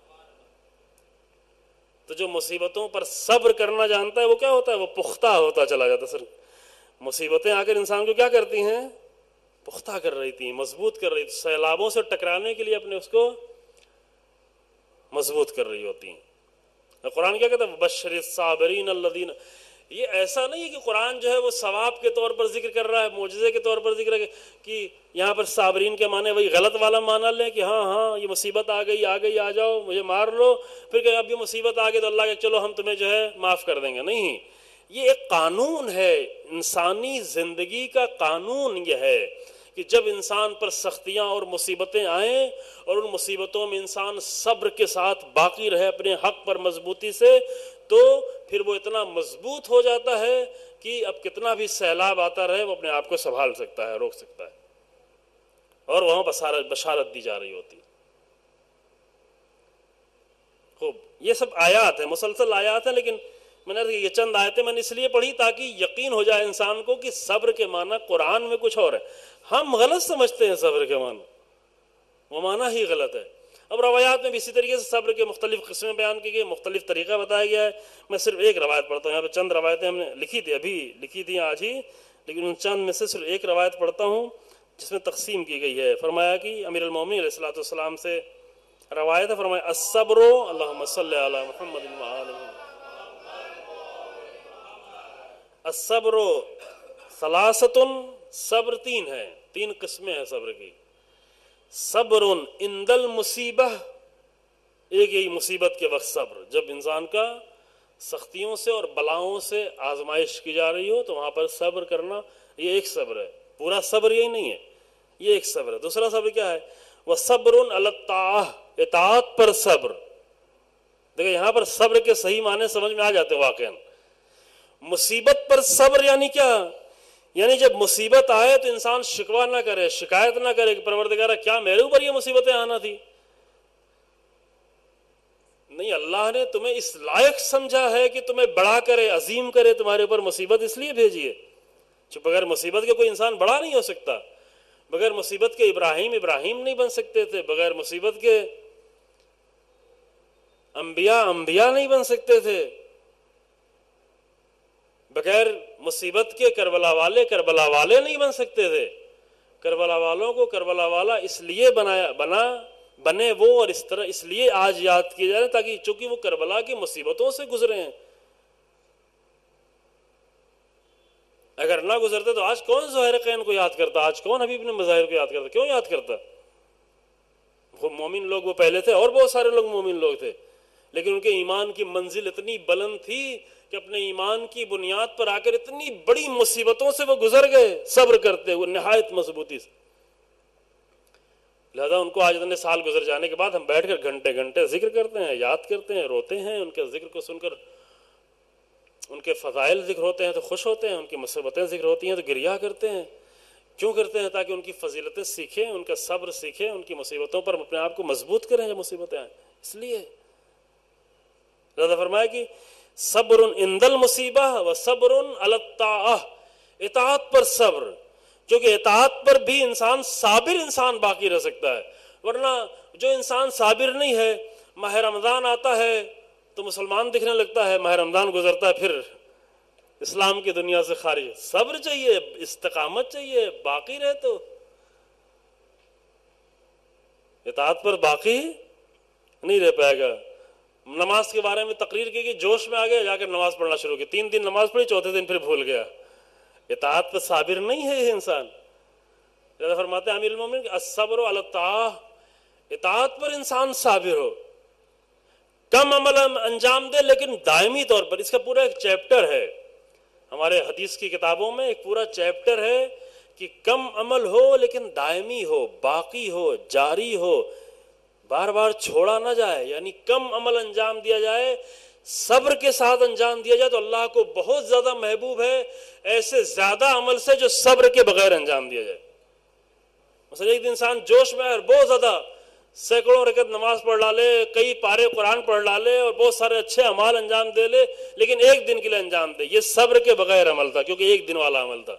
S1: تو جو مصیبتوں پر صبر کرنا جانتا ہے وہ کیا ہوتا ہے؟ وہ پختہ ہوتا چلا جاتا ہے. سر مصیبتیں آ کر انسان کو کیا کرتی ہیں؟ پختہ کر رہی تھیں، مضبوط کر رہی تھی، سیلابوں سے ٹکرانے کے لیے اپنے اس کو مضبوط کر رہی ہوتی ہیں. قرآن کیا کہتا ہے؟ بشر الصابرین الذین. یہ ایسا نہیں ہے کہ قرآن جو ہے وہ ثواب کے طور پر ذکر کر رہا ہے، معجزے کے طور پر ذکر ہے کہ یہاں پر صابرین کے معنی وہی غلط والا معنی لیں کہ ہاں یہ مصیبت آ گئی آ جاؤ مجھے مار لو، پھر کہ اب یہ مصیبت آ گئی تو اللہ کہ چلو ہم تمہیں جو ہے معاف کر دیں گے. نہیں، یہ ایک قانون ہے، انسانی زندگی کا قانون یہ ہے کہ جب انسان پر سختیاں اور مصیبتیں آئیں اور ان مصیبتوں میں انسان صبر کے ساتھ باقی رہے اپنے حق پر مضبوطی سے، تو پھر وہ اتنا مضبوط ہو جاتا ہے کہ اب کتنا بھی سیلاب آتا رہے وہ اپنے آپ کو سنبھال سکتا ہے، روک سکتا ہے. اور وہاں بشارت دی جا رہی ہوتی. خوب، یہ سب آیات ہیں، مسلسل آیات ہیں، لیکن میں نے یہ چند آیتیں میں نے اس لیے پڑھی تاکہ یقین ہو جائے انسان کو کہ صبر کے معنی قرآن میں کچھ اور ہے. ہم غلط سمجھتے ہیں صبر کے معنی، وہ معنی ہی غلط ہے. اب روایات میں بھی اسی طریقے سے صبر کے مختلف قسمیں بیان کی گئی، مختلف طریقہ بتایا گیا ہے. میں صرف ایک روایت پڑھتا ہوں، یہاں پہ چند روایتیں ہم نے لکھی تھی، ابھی لکھی تھی آج ہی، لیکن ان چند میں سے صرف ایک روایت پڑھتا ہوں جس میں تقسیم کی گئی ہے. فرمایا کہ امیر المومنین علیہ الصلوۃ والسلام سے روایت ہے، فرمایا الصبر، اللہم صلی علی محمد وآل محمد، الصبر ثلاثۃ صبر تین ہے، تین قسمیں ہیں صبر کی. صبر عند المصیبہ، ایک یہی مصیبت کے وقت صبر، جب انسان کا سختیوں سے اور بلاؤں سے آزمائش کی جا رہی ہو تو وہاں پر صبر کرنا، یہ ایک صبر ہے. پورا صبر یہی نہیں ہے، یہ ایک صبر ہے. دوسرا صبر کیا ہے؟ وَصَبْرٌ عَلَى الطَّاعَةِ، اطاعت پر صبر. دیکھیں یہاں پر صبر کے صحیح معنی سمجھ میں آ جاتے ہیں واقعاً. مصیبت پر صبر یعنی کیا؟ یعنی جب مصیبت آئے تو انسان شکوہ نہ کرے، شکایت نہ کرے کہ پروردگارہ کیا میرے اوپر یہ مصیبتیں آنا تھی. نہیں، اللہ نے تمہیں اس لائق سمجھا ہے کہ تمہیں بڑا کرے، عظیم کرے، تمہارے اوپر مصیبت اس لیے بھیجی ہے. بغیر مصیبت کے کوئی انسان بڑا نہیں ہو سکتا. بغیر مصیبت کے ابراہیم نہیں بن سکتے تھے. بغیر مصیبت کے انبیاء نہیں بن سکتے تھے. بغیر مصیبت کے کربلا والے نہیں بن سکتے تھے. کربلا والوں کو کربلا والا اس لیے بنے وہ، اور اس طرح اس لیے آج یاد کیے جا رہے تاکہ چونکہ وہ کربلا کی مصیبتوں سے گزرے ہیں. اگر نہ گزرتے تو آج کون زہرقین کو یاد کرتا، آج کون حبیب نے مظاہر کو یاد کرتا؟ کیوں یاد کرتا؟ وہ مومن لوگ وہ پہلے تھے، اور بہت سارے لوگ مومن لوگ تھے، لیکن ان کے ایمان کی منزل اتنی بلند تھی کہ اپنے ایمان کی بنیاد پر آ کر اتنی بڑی مصیبتوں سے وہ گزر گئے صبر کرتے ہوئے نہایت مضبوطی سے. لہذا ان کو آج اتنے سال گزر جانے کے بعد ہم بیٹھ کر گھنٹے گھنٹے ذکر کرتے ہیں، یاد کرتے ہیں، روتے ہیں. ان کے ذکر کو سن کر ان کے فضائل ذکر ہوتے ہیں تو خوش ہوتے ہیں، ان کی مصیبتیں ذکر ہوتی ہیں تو گریہ کرتے ہیں. کیوں کرتے ہیں؟ تاکہ ان کی فضیلتیں سیکھیں، ان کا صبر سیکھیں، ان کی مصیبتوں پر اپنے آپ کو مضبوط کریں جب مصیبتیں آئیں. اس لیے زیادہ فرمایا کہ صبر عند المصیبہ و صبر علی الطاعہ، اطاعت پر صبر. کیونکہ اطاعت پر بھی صابر انسان باقی رہ سکتا ہے. ورنہ جو انسان صابر نہیں ہے، ماہ رمضان آتا ہے تو مسلمان دکھنے لگتا ہے، ماہ رمضان گزرتا ہے پھر اسلام کی دنیا سے خارج. صبر چاہیے، استقامت چاہیے، باقی رہے تو اطاعت پر باقی نہیں رہ پائے گا. نماز کے بارے میں تقریر کی کہ جوش میں آ گیا، جا کر نماز پڑھنا شروع کی، 3 دن نماز پڑھی، چوتھے دن پھر بھول گیا. اطاعت پر صابر نہیں ہے یہ انسان. زیادہ فرماتے ہیں امیر المومنین کہ الصبر علی الطاعہ، اطاعت پر انسان صابر ہو، کم عمل انجام دے لیکن دائمی طور پر. اس کا پورا ایک چیپٹر ہے ہمارے حدیث کی کتابوں میں، ایک پورا چیپٹر ہے کہ کم عمل ہو لیکن دائمی ہو، باقی ہو، جاری ہو، بار بار چھوڑا نہ جائے. یعنی کم عمل انجام دیا جائے، صبر کے ساتھ انجام دیا جائے تو اللہ کو بہت زیادہ محبوب ہے ایسے زیادہ عمل سے جو صبر کے بغیر انجام دیا جائے. مثلا ایک انسان جوش میں اور بہت زیادہ سینکڑوں رکعت نماز پڑھ ڈالے، کئی پارے قرآن پڑھ ڈالے اور بہت سارے اچھے اعمال انجام دے لے، لیکن ایک دن کے لیے انجام دے، یہ صبر کے بغیر عمل تھا، کیونکہ ایک دن والا عمل تھا.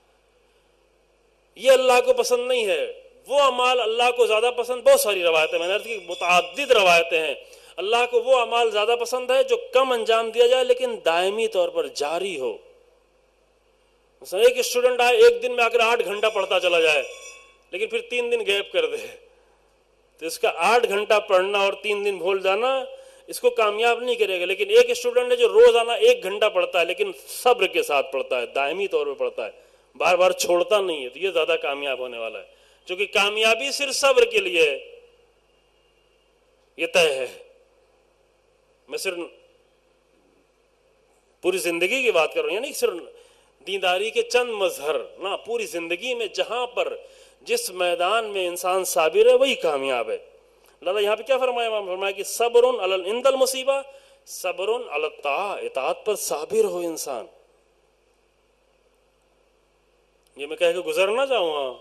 S1: یہ اللہ کو پسند نہیں ہے. وہ اعمال اللہ کو زیادہ پسند، بہت ساری روایتیں، میں نے عرض کی متعدد روایتیں ہیں، اللہ کو وہ اعمال زیادہ پسند ہے جو کم انجام دیا جائے لیکن دائمی طور پر جاری ہو. مثلا ایک اسٹوڈنٹ آئے، ایک دن میں آ کر 8 گھنٹہ پڑھتا چلا جائے لیکن پھر 3 دن گیپ کر دے، تو اس کا 8 گھنٹہ پڑھنا اور 3 دن بھول جانا اس کو کامیاب نہیں کرے گا. لیکن ایک اسٹوڈنٹ ہے جو روزانہ 1 گھنٹہ پڑھتا ہے لیکن صبر کے ساتھ پڑھتا ہے، دائمی طور پہ پڑھتا ہے، بار بار چھوڑتا نہیں ہے، تو یہ زیادہ کامیاب ہونے والا ہے. کیونکہ کامیابی صرف صبر کے لیے یہ طے ہے. میں صرف پوری زندگی کی بات کر رہا ہوں، یعنی صرف دینداری کے چند مظہر نہ، پوری زندگی میں جہاں پر جس میدان میں انسان صابر ہے وہی کامیاب ہے. اللہ یہاں پہ کیا فرمایا؟ فرمایا کہ صبر عند المصیبہ، صبر علی الطاعہ، اطاعت پر صابر ہو انسان. یہ میں کہہ کے گزر نہ جاؤں، ہاں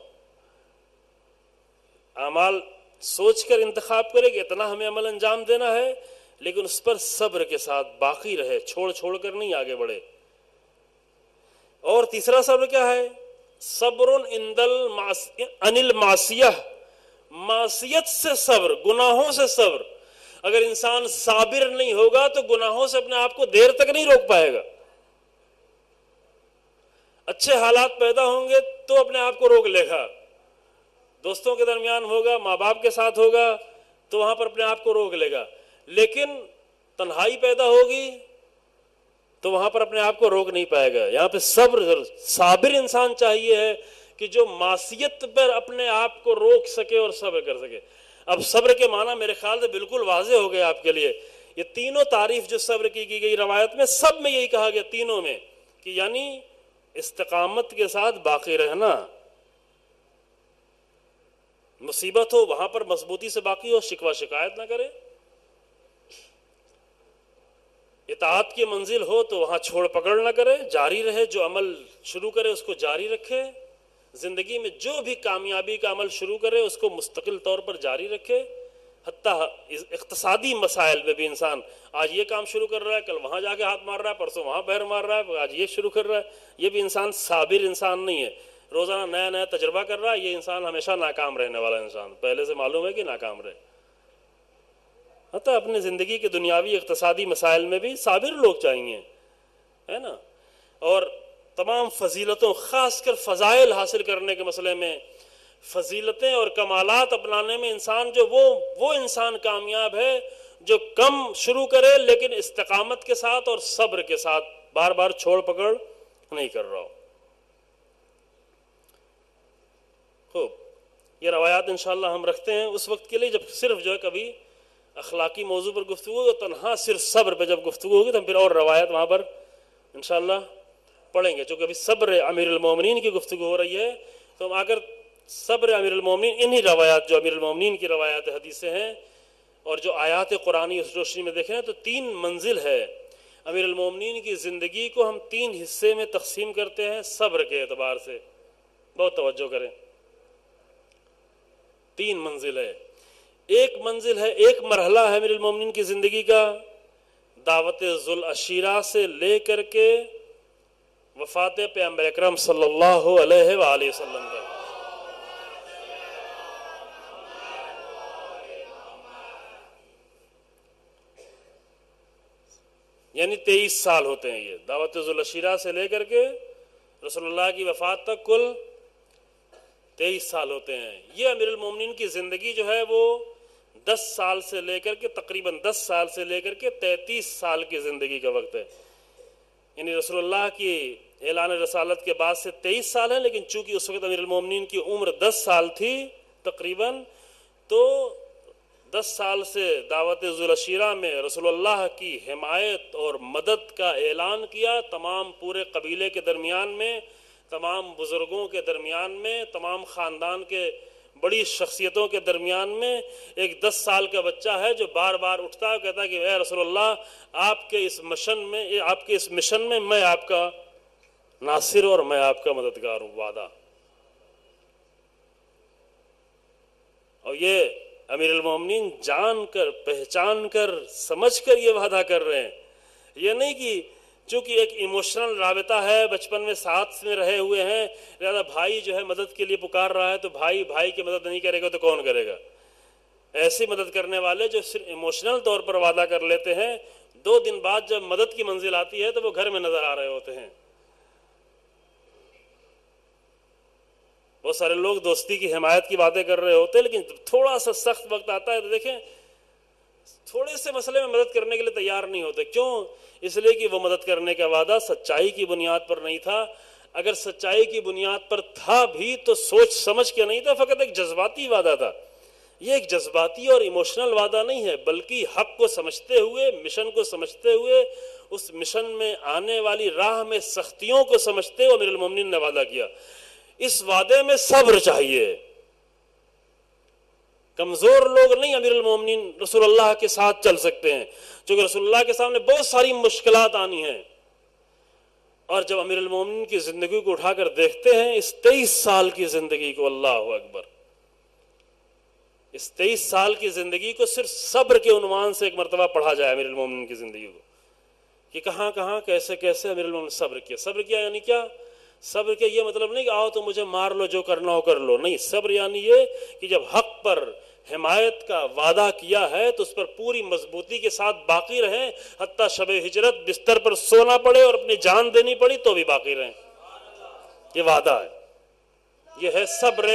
S1: اعمال سوچ کر انتخاب کرے کہ اتنا ہمیں عمل انجام دینا ہے، لیکن اس پر صبر کے ساتھ باقی رہے، چھوڑ کر نہیں آگے بڑھے. اور تیسرا صبر کیا ہے؟ صبر عن المعصیہ، معصیت سے صبر، گناہوں سے صبر. اگر انسان صابر نہیں ہوگا تو گناہوں سے اپنے آپ کو دیر تک نہیں روک پائے گا. اچھے حالات پیدا ہوں گے تو اپنے آپ کو روک لے گا، دوستوں کے درمیان ہوگا، ماں باپ کے ساتھ ہوگا تو وہاں پر اپنے آپ کو روک لے گا. لیکن تنہائی پیدا ہوگی، تو وہاں پر اپنے آپ کو روک نہیں پائے گا. یہاں پہ صابر انسان چاہیے ہے کہ جو معصیت پر اپنے آپ کو روک سکے اور صبر کر سکے. اب صبر کے معنی میرے خیال سے بالکل واضح ہو گئے آپ کے لیے. یہ تینوں تعریف جو صبر کی گئی روایت میں، سب میں یہی کہا گیا تینوں میں، کہ یعنی استقامت کے ساتھ باقی رہنا. مصیبت ہو وہاں پر مضبوطی سے باقی ہو، شکوہ شکایت نہ کرے. اطاعت کی منزل ہو تو وہاں چھوڑ پکڑ نہ کرے، جاری رہے. جو عمل شروع کرے اس کو جاری رکھے. زندگی میں جو بھی کامیابی کا عمل شروع کرے اس کو مستقل طور پر جاری رکھے. حتیٰ اقتصادی مسائل میں بھی انسان آج یہ کام شروع کر رہا ہے، کل وہاں جا کے ہاتھ مار رہا ہے، پرسوں وہاں پیر مار رہا ہے، آج یہ شروع کر رہا ہے. یہ بھی انسان صابر انسان نہیں ہے. روزانہ نیا نیا تجربہ کر رہا ہے، یہ انسان ہمیشہ ناکام رہنے والا انسان، پہلے سے معلوم ہے کہ ناکام رہے. حتیٰ اپنے زندگی کے دنیاوی اقتصادی مسائل میں بھی صابر لوگ چاہیے، ہے نا. اور تمام فضیلتوں، خاص کر فضائل حاصل کرنے کے مسئلے میں، فضیلتیں اور کمالات اپنانے میں انسان جو وہ انسان کامیاب ہے جو کم شروع کرے لیکن استقامت کے ساتھ اور صبر کے ساتھ بار بار چھوڑ پکڑ نہیں کر رہا ہو. خوب، یہ روایات انشاءاللہ ہم رکھتے ہیں اس وقت کے لیے جب صرف جو ہے کبھی اخلاقی موضوع پر گفتگو ہو، تنہا صرف صبر پہ جب گفتگو ہوگی تو ہم پھر اور روایت وہاں پر انشاءاللہ پڑھیں گے. چونکہ ابھی صبر امیر المومنین کی گفتگو ہو رہی ہے تو ہم اگر صبر امیر المومنین، انہی روایات جو امیر المومنین کی روایات حدیثیں ہیں اور جو آیات قرآنی اس روشنی میں دیکھیں تو 3 منزل ہے. امیر المومنین کی زندگی کو ہم 3 حصے میں تقسیم کرتے ہیں صبر کے اعتبار سے. بہت توجہ کریں. 3 منزل ہے. ایک منزل ہے، ایک مرحلہ ہے امیر المومنین کی زندگی کا، دعوت ذوالعشیرہ سے لے کر کے وفات پیغمبر اکرم صلی اللہ علیہ وآلہ وسلم تک. یعنی 23 سال ہوتے ہیں. یہ دعوت ذوالعشیرہ سے لے کر کے رسول اللہ کی وفات تک کل 23 سال ہوتے ہیں. یہ امیر المومنین کی زندگی جو ہے وہ 10 سال سے لے کر کے تقریباً 10 سال سے لے کر کے 33 سال کی زندگی کا وقت ہے. یعنی رسول اللہ کی اعلان رسالت کے بعد سے 23 سال ہے، لیکن چونکہ اس وقت امیر المومنین کی عمر 10 سال تھی تقریباً، تو 10 سال سے دعوت ذوالعشیرہ میں رسول اللہ کی حمایت اور مدد کا اعلان کیا. تمام پورے قبیلے کے درمیان میں، تمام بزرگوں کے درمیان میں، تمام خاندان کے بڑی شخصیتوں کے درمیان میں ایک 10 سال کا بچہ ہے جو بار بار اٹھتا ہے، کہتا ہے کہ اے رسول اللہ، آپ کے اس مشن میں میں آپ کا ناصر اور میں آپ کا مددگار ہوں، وعدہ. اور یہ امیر المومنین جان کر، پہچان کر، سمجھ کر یہ وعدہ کر رہے ہیں. یہ نہیں کہ چونکہ ایک ایموشنل رابطہ ہے، بچپن میں ساتھ میں رہے ہوئے ہیں، لہذا بھائی جو ہے مدد کے لیے پکار رہا ہے تو بھائی کی مدد نہیں کرے گا تو کون کرے گا. ایسی مدد کرنے والے جو صرف ایموشنل طور پر وعدہ کر لیتے ہیں، 2 دن بعد جب مدد کی منزل آتی ہے تو وہ گھر میں نظر آ رہے ہوتے ہیں. بہت سارے لوگ دوستی کی حمایت کی باتیں کر رہے ہوتے ہیں، لیکن تھوڑا سا سخت وقت آتا ہے تو دیکھیں تھوڑے سے مسئلے میں مدد کرنے کے لیے تیار نہیں ہوتے. کیوں؟ اس لیے کہ وہ مدد کرنے کا وعدہ سچائی کی بنیاد پر نہیں تھا. اگر سچائی کی بنیاد پر تھا بھی تو سوچ سمجھ کے نہیں تھا، فقط ایک جذباتی وعدہ تھا. یہ ایک جذباتی اور ایموشنل وعدہ نہیں ہے، بلکہ حق کو سمجھتے ہوئے، مشن کو سمجھتے ہوئے، اس مشن میں آنے والی راہ میں سختیوں کو سمجھتے ہوئے امیر المومنین نے وعدہ کیا. اس وعدے میں صبر چاہیے. کمزور لوگ نہیں امیر المومنین رسول اللہ کے ساتھ چل سکتے ہیں، چونکہ رسول اللہ کے سامنے بہت ساری مشکلات آنی ہیں. اور جب امیر المومنین کی زندگی کو اٹھا کر دیکھتے ہیں، اس 23 سال کی زندگی کو، اللہ اکبر، اس 23 سال کی زندگی کو صرف صبر کے عنوان سے ایک مرتبہ پڑھا جائے امیر المومنین کی زندگی کو، کہ کہاں کہاں کیسے کیسے امیر المومنین صبر کیا. صبر کیا یعنی کیا؟ صبر کے یہ مطلب نہیں کہ آؤ تو مجھے مار لو، جو کرنا ہو کر لو. نہیں، صبر یعنی یہ کہ جب حق پر حمایت کا وعدہ کیا ہے تو اس پر پوری مضبوطی کے ساتھ باقی رہیں، حتیٰ شب ہجرت بستر پر سونا پڑے اور اپنی جان دینی پڑی تو بھی باقی رہیں. یہ وعدہ ہے، یہ ہے صبر،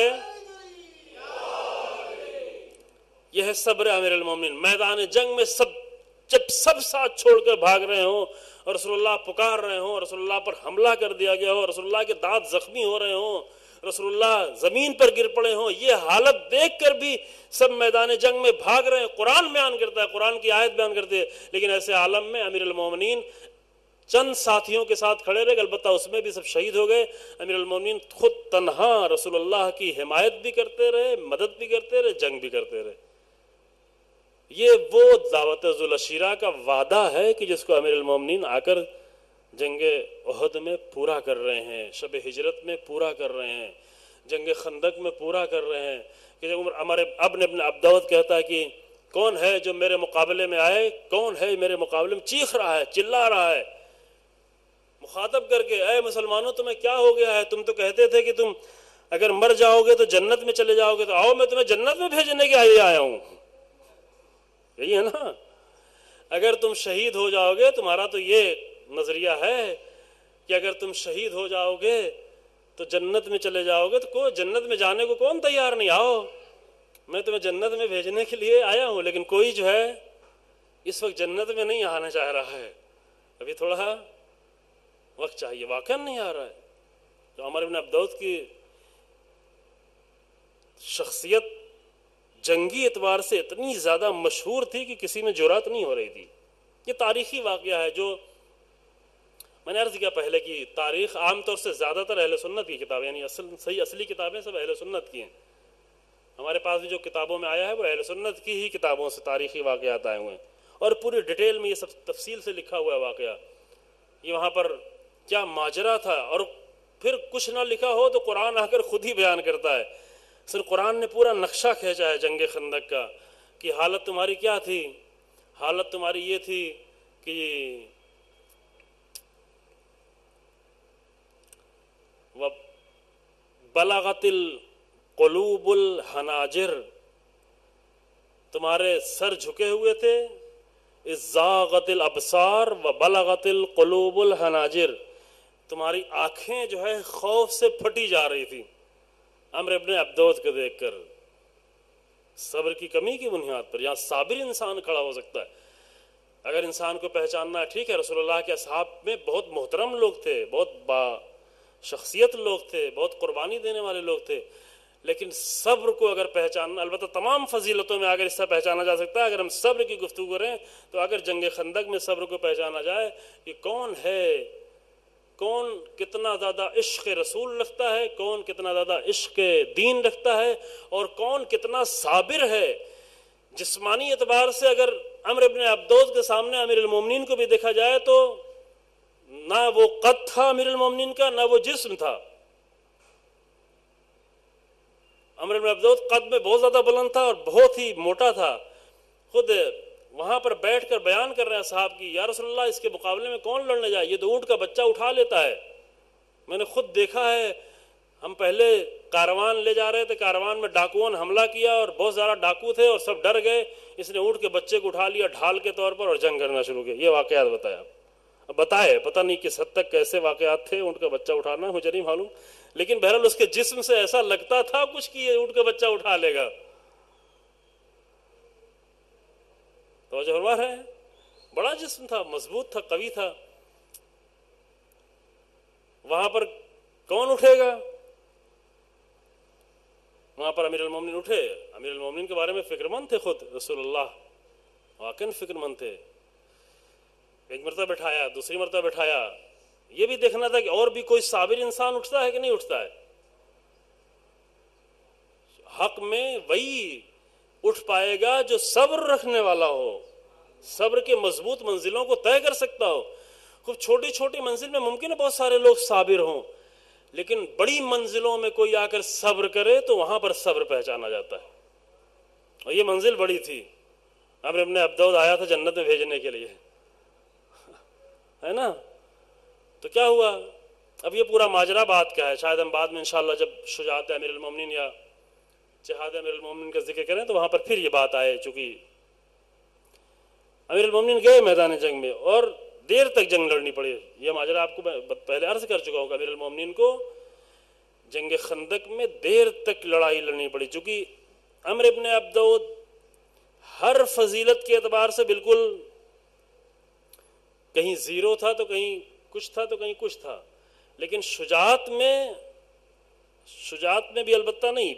S1: یہ ہے صبر امیر المومنین. میدان جنگ میں سب جب سب ساتھ چھوڑ کر بھاگ رہے ہوں اور رسول اللہ پکار رہے ہوں، رسول اللہ پر حملہ کر دیا گیا ہو، رسول اللہ کے دانت زخمی ہو رہے ہوں، رسول اللہ زمین پر گر پڑے ہوں، یہ حالت دیکھ کر بھی سب میدان جنگ میں بھاگ رہے ہیں. قرآن بیان کرتا ہے، قرآن کی آیت بیان کرتے ہیں، لیکن ایسے عالم میں امیر المومنین چند ساتھیوں کے ساتھ کھڑے رہے. البتہ اس میں بھی سب شہید ہو گئے. امیر المومنین خود تنہا رسول اللہ کی حمایت بھی کرتے رہے، مدد بھی کرتے رہے، جنگ بھی کرتے رہے. یہ وہ دعوت ذوالعشیرہ کا وعدہ ہے کہ جس کو امیر المومنین آ کر جنگ احد میں پورا کر رہے ہیں، شب ہجرت میں پورا کر رہے ہیں، جنگ خندق میں پورا کر رہے ہیں. کہ جب ہمارے ابن عبدود کہتا ہے کہ کون ہے جو میرے مقابلے میں آئے، کون ہے میرے مقابلے میں، چیخ رہا ہے، چلا رہا ہے مخاطب کر کے، اے مسلمانوں تمہیں کیا ہو گیا ہے؟ تم تو کہتے تھے کہ تم اگر مر جاؤ گے تو جنت میں چلے جاؤ گے، تو آؤ میں تمہیں جنت میں بھیجنے کے لیے آیا ہوں. یہی ہے نا، اگر تم شہید ہو جاؤ گے، تمہارا تو یہ نظریہ ہے کہ اگر تم شہید ہو جاؤ گے تو جنت میں چلے جاؤ گے، تو کوئی جنت میں جانے کو کون تیار نہیں، آؤ میں تمہیں جنت میں بھیجنے کے لیے آیا ہوں. لیکن کوئی جو ہے اس وقت جنت میں نہیں آنا چاہ رہا ہے، ابھی تھوڑا وقت چاہیے، واقعا نہیں آ رہا ہے. تو عمر بن عبدود کی شخصیت جنگی اعتبار سے اتنی زیادہ مشہور تھی کہ کسی میں جرأت نہیں ہو رہی تھی. یہ تاریخی واقعہ ہے جو میں نے عرض کیا پہلے کی تاریخ عام طور سے زیادہ تر اہل سنت کی کتابیں، یعنی اصلی کتابیں سب اہل سنت کی ہیں. ہمارے پاس بھی جو کتابوں میں آیا ہے وہ اہل سنت کی ہی کتابوں سے تاریخی واقعات آئے ہوئے ہیں، اور پوری ڈیٹیل میں یہ سب تفصیل سے لکھا ہوا ہے واقعہ. یہ وہاں پر کیا ماجرا تھا، اور پھر کچھ نہ لکھا ہو تو قرآن آ کر خود ہی بیان کرتا ہے. صرف قرآن نے پورا نقشہ کھینچا ہے جنگ خندق کا کہ حالت تمہاری کیا تھی. حالت تمہاری یہ تھی کہ بلغت القلوب الحناجر، تمہارے سر جھکے ہوئے تھے. زاغت الابصار و بلغت القلوب الحناجر، تمہاری آنکھیں جو ہے خوف سے پھٹی جا رہی تھی عمر ابن عبدود کو دیکھ کر. صبر کی کمی کی بنیاد پر یہاں صابر انسان کھڑا ہو سکتا ہے. اگر انسان کو پہچاننا ہے، ٹھیک ہے، رسول اللہ کے اصحاب میں بہت محترم لوگ تھے، بہت با شخصیت لوگ تھے، بہت قربانی دینے والے لوگ تھے، لیکن صبر کو اگر پہچاننا، البتہ تمام فضیلتوں میں اگر اس سے پہچانا جا سکتا ہے. اگر ہم صبر کی گفتگو کریں تو اگر جنگ خندق میں صبر کو پہچانا جائے کہ کون ہے، کون کتنا زیادہ عشق رسول رکھتا ہے، کون کتنا زیادہ عشق دین رکھتا ہے، اور کون کتنا صابر ہے. جسمانی اعتبار سے اگر عمر بن عبدود کے سامنے امیر المومنین کو بھی دیکھا جائے تو نہ وہ قد تھا امیر المومنین کا، نہ وہ جسم تھا. عمر بن عبدود قد میں بہت زیادہ بلند تھا اور بہت ہی موٹا تھا. خود وہاں پر بیٹھ کر بیان کر رہے ہیں صاحب کی، یا رسول اللہ اس کے مقابلے میں کون لڑنے جائے، یہ تو اونٹ کا بچہ اٹھا لیتا ہے. میں نے خود دیکھا ہے، ہم پہلے کاروان لے جا رہے تھے، کاروان میں ڈاکوؤں نے حملہ کیا اور بہت زیادہ ڈاکو تھے اور سب ڈر گئے. اس نے اونٹ کے بچے کو اٹھا لیا ڈھال کے طور پر اور جنگ کرنا شروع کیا. یہ واقعات بتایا. اب بتائے پتہ نہیں کس حد تک کیسے واقعات تھے اونٹ کا بچہ اٹھانا، مجھے نہیں معلوم، لیکن بہرحال اس کے جسم سے ایسا لگتا تھا کچھ کہ یہ اونٹ کا بچہ اٹھا لے گا. توجہ فرما رہے ہیں، بڑا جسم تھا، مضبوط تھا، قوی تھا. وہاں پر کون اٹھے گا؟ وہاں پر امیر المومنین اٹھے. امیر المومنین کے بارے میں فکر مند تھے خود رسول اللہ، واقعاً فکر مند تھے. ایک مرتبہ بٹھایا، دوسری مرتبہ بٹھایا. یہ بھی دیکھنا تھا کہ اور بھی کوئی صابر انسان اٹھتا ہے کہ نہیں اٹھتا ہے. حق میں وہی اٹھ پائے گا جو صبر رکھنے والا ہو، صبر کے مضبوط منزلوں کو طے کر سکتا ہو. خوب چھوٹی چھوٹی منزل میں ممکن ہے بہت سارے لوگ صابر ہوں، لیکن بڑی منزلوں میں کوئی آ کر صبر کرے تو وہاں پر صبر پہچانا جاتا ہے. اور یہ منزل بڑی تھی. عمر ابن عبدود آیا تھا جنت میں بھیجنے کے لیے، ہے نا. تو کیا ہوا؟ اب یہ پورا ماجرا بات کا ہے، شاید ہم بعد میں انشاءاللہ جب شجاعت امیر المومنین یا جہاد امیر المومنین کا ذکر کریں تو وہاں پر پھر یہ بات آئے. چونکہ امیر المومنین گئے میدان جنگ میں اور دیر تک جنگ لڑنی پڑی. یہ ماجرا آپ کو میں پہلے عرض کر چکا ہوں کہ امیر المومنین کو جنگ خندق میں دیر تک لڑائی لڑنی پڑی. چونکہ عمر ابن عبدود ہر فضیلت کے اعتبار سے بالکل کہیں زیرو تھا تو کہیں کچھ تھا تو کہیں کچھ تھا، لیکن شجاعت میں بھی البتہ نہیں،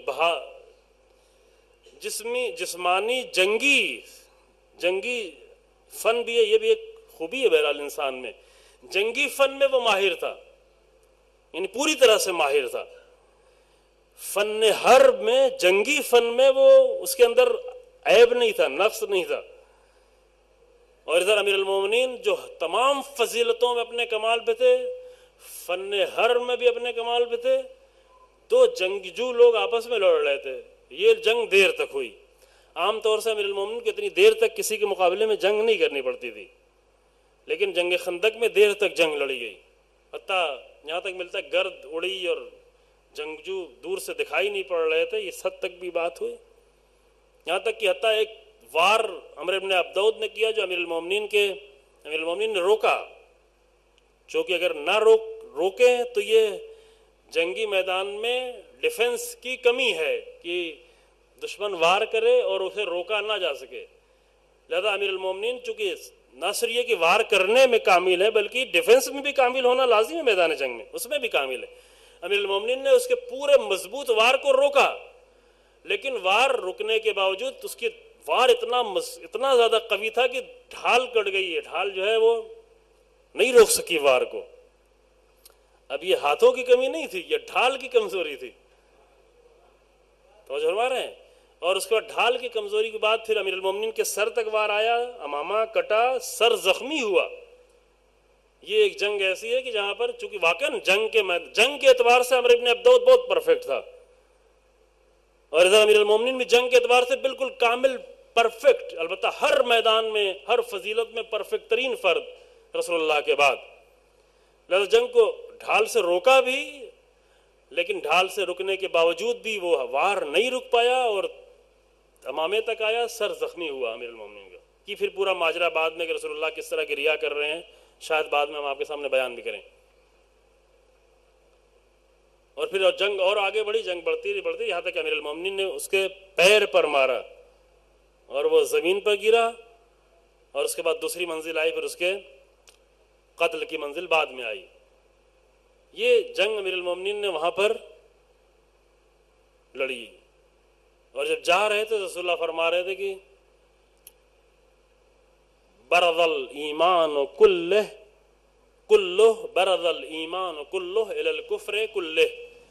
S1: جسمانی جنگی فن بھی ہے، یہ بھی ایک خوبی ہے بہرحال انسان میں، جنگی فن میں وہ ماہر تھا، یعنی پوری طرح سے ماہر تھا فن حرب میں، جنگی فن میں وہ اس کے اندر عیب نہیں تھا، نقص نہیں تھا. اور ادھر امیر المومنین جو تمام فضیلتوں میں اپنے کمال پہ تھے، فن حرب میں بھی اپنے کمال پہ تھے. دو جنگجو لوگ آپس میں لڑ رہے تھے، یہ جنگ دیر تک ہوئی. عام طور سے امیر المومنین کو اتنی دیر تک کسی کے مقابلے میں جنگ نہیں کرنی پڑتی تھی، لیکن جنگ خندق میں دیر تک جنگ لڑی گئی، حتیٰ یہاں تک ملتا ہے گرد اڑی اور جنگجو دور سے دکھائی نہیں پڑ رہے تھے، اس حد تک بھی بات ہوئی. یہاں تک کہ حتیٰ ایک وار عمرو بن عبدود نے کیا جو امیر المومنین نے روکا، چونکہ اگر نہ روکیں تو یہ جنگی میدان میں ڈیفنس کی کمی ہے کہ دشمن وار کرے اور اسے روکا نہ جا سکے. لہذا امیر المومنین چونکہ نہ صرف یہ کہ وار کرنے میں کامل ہے بلکہ ڈیفنس میں بھی کامل ہونا لازم ہے، میدان جنگ میں اس میں بھی کامل ہے. امیر المومنین نے اس کے پورے مضبوط وار کو روکا، لیکن وار رکنے کے باوجود اس کی وار اتنا زیادہ قوی تھا کہ ڈھال کٹ گئی ہے، ڈھال جو ہے وہ نہیں روک سکی وار کو. اب یہ ہاتھوں کی کمی نہیں تھی، یہ ڈھال کی کمزوری تھی، توجہ فرما رہے ہیں. اور اس کے بعد ڈھال کی کمزوری کے بعد پھر امیر المومنین کے سر تک وار آیا، امامہ کٹا، سر زخمی ہوا. یہ ایک جنگ ایسی ہے کہ جہاں پر چونکہ واقعاً جنگ کے اعتبار سے عمرو بن عبدود بہت پرفیکٹ تھا، اور ادھر امیر المومنین بھی جنگ کے اعتبار سے بالکل کامل پرفیکٹ، البتہ ہر میدان میں ہر فضیلت میں پرفیکٹ ترین فرد رسول اللہ کے بعد. لہذا جنگ کو ڈھال سے روکا بھی، لیکن ڈھال سے رکنے کے باوجود بھی وہ وار نہیں رک پایا اور امامے تک آیا، سر زخمی ہوا امیر المومنین کا. کہ پھر پورا ماجرا بعد میں کہ رسول اللہ کس طرح کی ریا کر رہے ہیں شاید بعد میں ہم آپ کے سامنے بیان بھی کریں. اور پھر جنگ اور آگے بڑھی، جنگ بڑھتی یہاں تک کہ امیر المومنین نے اس کے پیر پر مارا اور وہ زمین پر گرا، اور اس کے بعد دوسری منزل آئی، پھر اس کے قتل کی منزل بعد میں آئی. یہ جنگ امیر المومنین نے وہاں پر لڑی. اور جب جا رہے تھے رسول اللہ فرما رہے تھے کہ برز الایمان کلہ برز الایمان کلہ الی الکفر کلہ.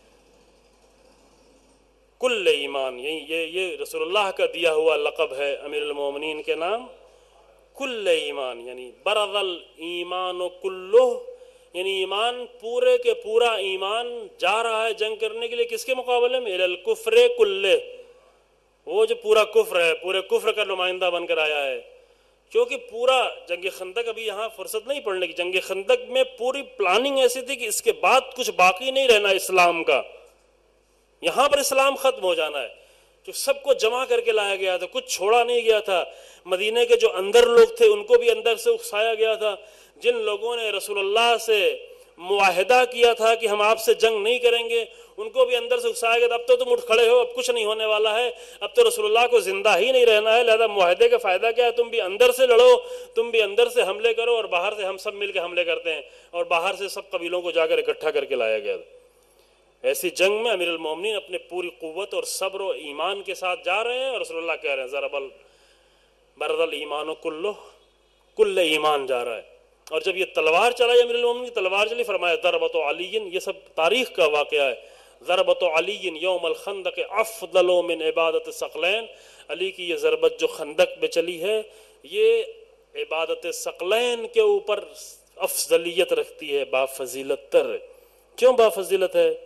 S1: کل ایمان، یہ رسول اللہ کا دیا ہوا لقب ہے امیر المومنین کے نام، کل ایمان، یعنی برز الایمان کلہ، یعنی ایمان پورے کے پورا ایمان جا رہا ہے جنگ کرنے کے لیے کس کے مقابلے میں؟ الی الکفر کلہ، وہ جو پورا کفر ہے، پورے کفر کا نمائندہ بن کر آیا ہے. کیونکہ پورا جنگ خندق، ابھی یہاں فرصت نہیں پڑنے کی، جنگ خندق میں پوری پلاننگ ایسی تھی کہ اس کے بعد کچھ باقی نہیں رہنا اسلام کا، یہاں پر اسلام ختم ہو جانا ہے. جو سب کو جمع کر کے لایا گیا تھا، کچھ چھوڑا نہیں گیا تھا. مدینے کے جو اندر لوگ تھے ان کو بھی اندر سے اکسایا گیا تھا. جن لوگوں نے رسول اللہ سے معاہدہ کیا تھا کہ ہم آپ سے جنگ نہیں کریں گے، ان کو بھی اندر سے اکسایا گیا تھا. اب تو تم اٹھ کھڑے ہو، اب کچھ نہیں ہونے والا ہے، اب تو رسول اللہ کو زندہ ہی نہیں رہنا ہے، لہذا معاہدے کا فائدہ کیا ہے؟ تم بھی اندر سے لڑو، تم بھی اندر سے حملے کرو، اور باہر سے ہم سب مل کے حملے کرتے ہیں. اور باہر سے سب قبیلوں کو جا کر اکٹھا کر کے لایا گیا. ایسی جنگ میں امیر المومنین اپنے پوری قوت اور صبر و ایمان کے ساتھ جا رہے ہیں، اور رسول اللہ کہہ رہے ہیں ضرب برز الایمان کلہ، کل ایمان جا رہا ہے. اور جب یہ تلوار چلائی امیر المومنین کی تلوار چلی، فرمایا ضربۃ علی، یہ سب تاریخ کا واقعہ ہے، ضربۃ علی یوم الخندق افضل من عبادت الثقلین. علی کی یہ ضربت جو خندق میں چلی ہے، یہ عبادت ثقلین کے اوپر افضلیت رکھتی ہے، بافضیلت تر. کیوں بافضیلت ہے؟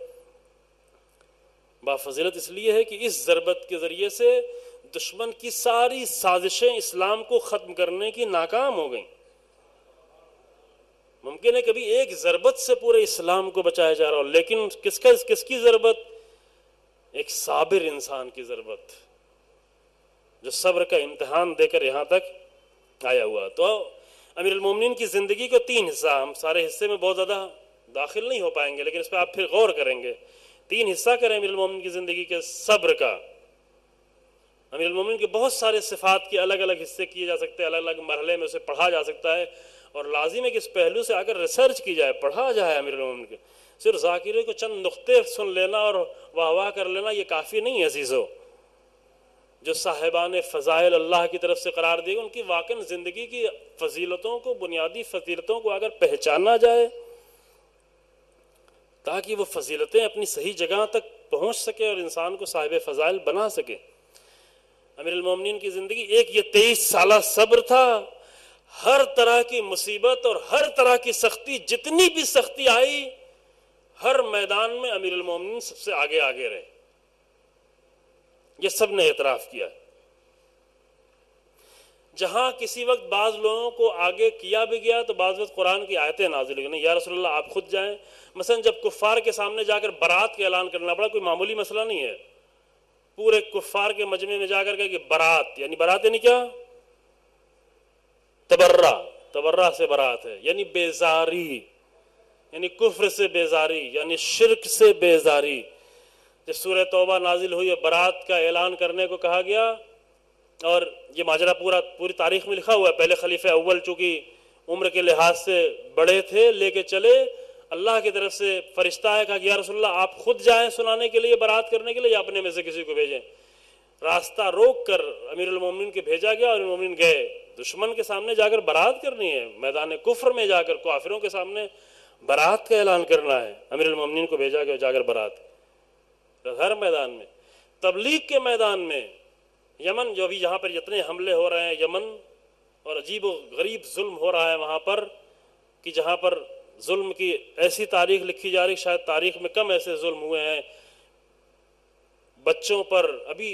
S1: بافضیلت اس لیے ہے کہ اس ضربت کے ذریعے سے دشمن کی ساری سازشیں اسلام کو ختم کرنے کی ناکام ہو گئیں. ممکن ہے کبھی ایک ضربت سے پورے اسلام کو بچایا جا رہا ہو، لیکن کس کی ضربت؟ ایک صابر انسان کی ضربت، جو صبر کا امتحان دے کر یہاں تک آیا ہوا. تو امیر المومنین کی زندگی کو 3 حصہ، ہم سارے حصے میں بہت زیادہ داخل نہیں ہو پائیں گے، لیکن اس پہ آپ پھر غور کریں گے. 3 حصہ کریں امیر المومنین کی زندگی کے صبر کا. امیر المومنین کے بہت سارے صفات کے الگ الگ حصے کیے جا سکتے ہیں، الگ الگ مرحلے میں اسے پڑھا جا سکتا ہے، اور لازم ہے کہ اس پہلو سے اگر ریسرچ کی جائے، پڑھا جائے امیر المومنین کے. صرف ذاکرے کو چند نقطے سن لینا اور واہ واہ کر لینا یہ کافی نہیں ہے عزیزو. جو صاحبان فضائل اللہ کی طرف سے قرار دیے گئے، ان کی واقعاً زندگی کی فضیلتوں کو، بنیادی فضیلتوں کو اگر پہچانا جائے تاکہ وہ فضیلتیں اپنی صحیح جگہ تک پہنچ سکے اور انسان کو صاحب فضائل بنا سکے. امیر المومنین کی زندگی ایک یہ 23 سالہ صبر تھا. ہر طرح کی مصیبت اور ہر طرح کی سختی، جتنی بھی سختی آئی، ہر میدان میں امیر المومنین سب سے آگے آگے رہے. یہ سب نے اعتراف کیا. جہاں کسی وقت بعض لوگوں کو آگے کیا بھی گیا تو بعض وقت قرآن کی آیتیں نازل ہوئی، نہیں یا رسول اللہ آپ خود جائیں. مثلا جب کفار کے سامنے جا کر برات کا اعلان کرنا پڑا، کوئی معمولی مسئلہ نہیں ہے. پورے کفار کے مجمع میں جا کر کہ برات یعنی کیا؟ تبرہ سے برات ہے، یعنی بیزاری، یعنی کفر سے بیزاری، یعنی شرک سے بیزاری. جب سورہ توبہ نازل ہوئی، برات کا اعلان کرنے کو کہا گیا، اور یہ ماجرا پوری تاریخ میں لکھا ہوا ہے. پہلے خلیفہ اول چونکہ عمر کے لحاظ سے بڑے تھے، لے کے چلے. اللہ کی طرف سے فرشتہ ہے، کہا کہ یا رسول اللہ آپ خود جائیں سنانے کے لیے، برات کرنے کے لیے، یا اپنے میں سے کسی کو بھیجیں. راستہ روک کر امیر المومنین کے بھیجا گیا اور المومنین گئے. دشمن کے سامنے جا کر برات کرنی ہے، میدان کفر میں جا کر کافروں کے سامنے برات کا اعلان کرنا ہے. امیر المومنین کو بھیجا گیا جا کر برات. ہر میدان میں، تبلیغ کے میدان میں، یمن جو بھی جہاں پر اتنے حملے ہو رہے ہیں، یمن، اور عجیب و غریب ظلم ہو رہا ہے وہاں پر، کہ جہاں پر ظلم کی ایسی تاریخ لکھی جا رہی، شاید تاریخ میں کم ایسے ظلم ہوئے ہیں. بچوں پر ابھی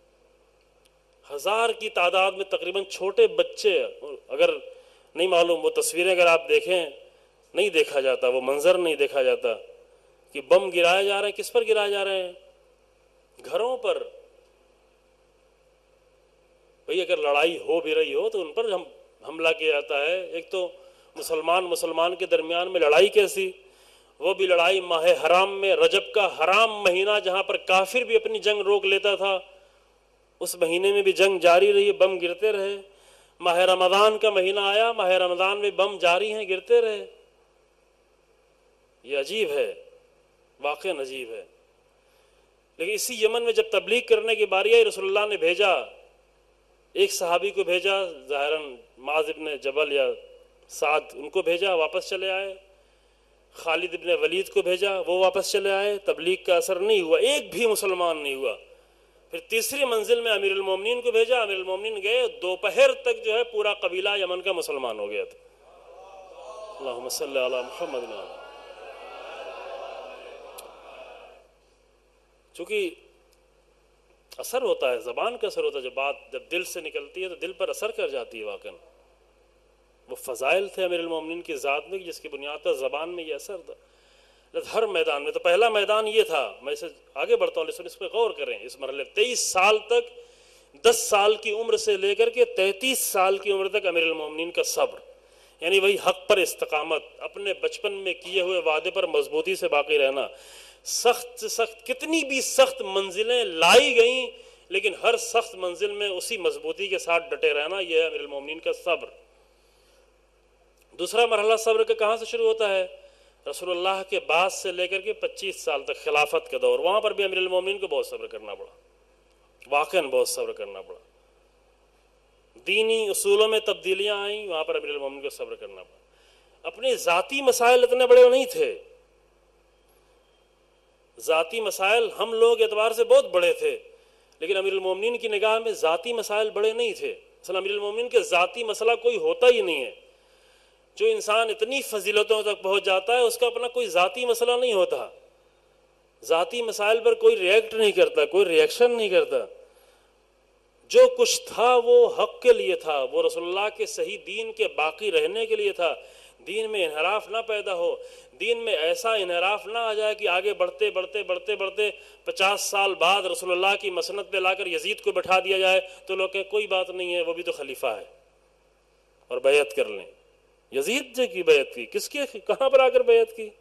S1: 1000 کی تعداد میں تقریباً چھوٹے بچے، اگر نہیں معلوم، وہ تصویریں اگر آپ دیکھیں نہیں دیکھا جاتا، وہ منظر نہیں دیکھا جاتا کہ بم گرائے جا رہے ہیں. کس پر گرائے جا رہے ہیں؟ گھروں پر. بھئی اگر لڑائی ہو بھی رہی ہو تو ان پر حملہ کیا جاتا ہے. ایک تو مسلمان کے درمیان میں لڑائی کیسی، وہ بھی لڑائی ماہ حرام میں، رجب کا حرام مہینہ جہاں پر کافر بھی اپنی جنگ روک لیتا تھا، اس مہینے میں بھی جنگ جاری رہی، بم گرتے رہے. ماہ رمضان کا مہینہ آیا، ماہ رمضان میں بم جاری ہیں، گرتے رہے. یہ عجیب ہے، واقعاً عجیب ہے. لیکن اسی یمن میں جب تبلیغ کرنے کی باری آئی، رسول اللہ نے بھیجا، ایک صحابی کو بھیجا، ظاہراً معاذ ابن جبل یا سعد، ان کو بھیجا، واپس چلے آئے. خالد ابن ولید کو بھیجا، وہ واپس چلے آئے. تبلیغ کا اثر نہیں ہوا، ایک بھی مسلمان نہیں ہوا. پھر تیسری منزل میں امیر المومنین کو بھیجا، امیر المومنین گئے، دوپہر تک جو ہے پورا قبیلہ یمن کا مسلمان ہو گیا تھا. اللہم صلی علی محمد. چونکہ اثر ہوتا ہے، زبان کا اثر ہوتا ہے، جب دل سے نکلتی ہے تو دل پر اثر کر جاتی ہے. واقعاً وہ فضائل تھے امیر المومنین کی ذات میں، جس کی بنیاد پر زبان میں یہ اثر تھا. ہر میدان میں، تو پہلا میدان یہ تھا. میں اسے آگے بڑھتا ہوں، لیکن اس پہ غور کریں. اس مرحلے 23 سال تک، 10 سال کی عمر سے لے کر کے 33 سال کی عمر تک امیر المومنین کا صبر، یعنی وہی حق پر استقامت، اپنے بچپن میں کیے ہوئے وعدے پر مضبوطی سے باقی رہنا. سخت سے سخت، کتنی بھی سخت منزلیں لائی گئیں، لیکن ہر سخت منزل میں اسی مضبوطی کے ساتھ ڈٹے رہنا، یہ ہے امیر المومنین کا صبر. دوسرا مرحلہ صبر کا کہاں سے شروع ہوتا ہے؟ رسول اللہ کے بعد سے لے کر کے 25 سال تک خلافت کا دور. وہاں پر بھی امیر المومنین کو بہت صبر کرنا پڑا، واقعاً بہت صبر کرنا پڑا. دینی اصولوں میں تبدیلیاں آئیں، وہاں پر امیر المومنین کو صبر کرنا پڑا. اپنے ذاتی مسائل اتنے بڑے نہیں تھے. ذاتی مسائل ہم لوگ اعتبار سے بہت بڑے تھے، لیکن امیر المومنین کی نگاہ میں ذاتی مسائل بڑے نہیں تھے. اصل امیر المومنین کے ذاتی مسئلہ کوئی ہوتا ہی نہیں ہے. جو انسان اتنی فضیلتوں تک پہنچ جاتا ہے، اس کا اپنا کوئی ذاتی مسئلہ نہیں ہوتا. ذاتی مسائل پر کوئی ریئیکٹ نہیں کرتا، کوئی ریئیکشن نہیں کرتا. جو کچھ تھا وہ حق کے لیے تھا، وہ رسول اللہ کے صحیح دین کے باقی رہنے کے لیے تھا. دین میں انحراف نہ پیدا ہو، دین میں ایسا انحراف نہ آ جائے کہ آگے بڑھتے بڑھتے بڑھتے بڑھتے 50 سال بعد رسول اللہ کی مسند پہ لا کر یزید کو بٹھا دیا جائے تو لوگ کہیں کوئی بات نہیں ہے، وہ بھی تو خلیفہ ہے اور بیعت کر لیں. یزید جی کی بیعت کی، کس کے، کہاں پر آ کر بیعت کی؟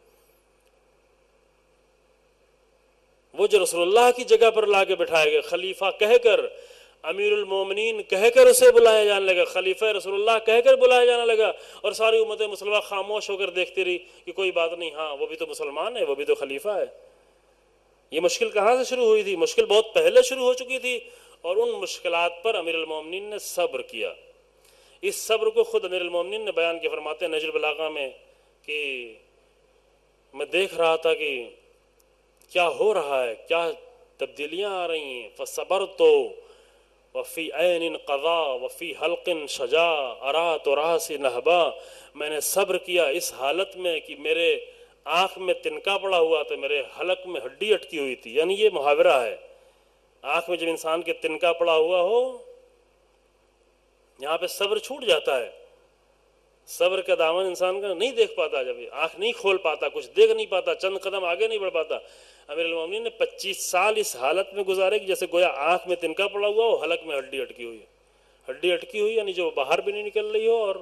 S1: وہ جو رسول اللہ کی جگہ پر لا کے بٹھائے گئے خلیفہ کہہ کر، امیر المومنین کہہ کر اسے بلایا جانے لگا، خلیفہ رسول اللہ کہہ کر بلایا جانے لگا، اور ساری امت مسلمہ خاموش ہو کر دیکھتی رہی کہ کوئی بات نہیں، ہاں وہ بھی تو مسلمان ہے، وہ بھی تو خلیفہ ہے۔ یہ مشکل کہاں سے شروع ہوئی تھی؟ مشکل بہت پہلے شروع ہو چکی تھی، اور ان مشکلات پر امیر المومنین نے صبر کیا۔ اس صبر کو خود امیر المومنین نے بیان کیا، فرماتے ہیں نہج البلاغہ میں کہ میں دیکھ رہا تھا کہ کیا ہو رہا ہے، کیا تبدیلیاں آ رہی ہیں، فصبرت وفی عین قضا وفی حلق شجا ارات راس نہبا، میں نے صبر کیا اس حالت میں کہ میرے آنکھ میں تنکا پڑا ہوا تھا، میرے حلق میں ہڈی اٹکی ہوئی تھی۔ یعنی یہ محاورہ ہے، آنکھ میں جب انسان کے تنکا پڑا ہوا ہو یہاں پہ صبر چھوٹ جاتا ہے، صبر کا دامن انسان کا نہیں دیکھ پاتا، جب آنکھ نہیں کھول پاتا، کچھ دیکھ نہیں پاتا، چند قدم آگے نہیں بڑھ پاتا۔ امیر المومنین نے 25 سال اس حالت میں گزارے کہ جیسے گویا آنکھ میں تنکا پڑا ہوا ہو، حلق میں ہڈی اٹکی ہوئی ہے، ہڈی اٹکی ہوئی یعنی جو باہر بھی نہیں نکل رہی ہو اور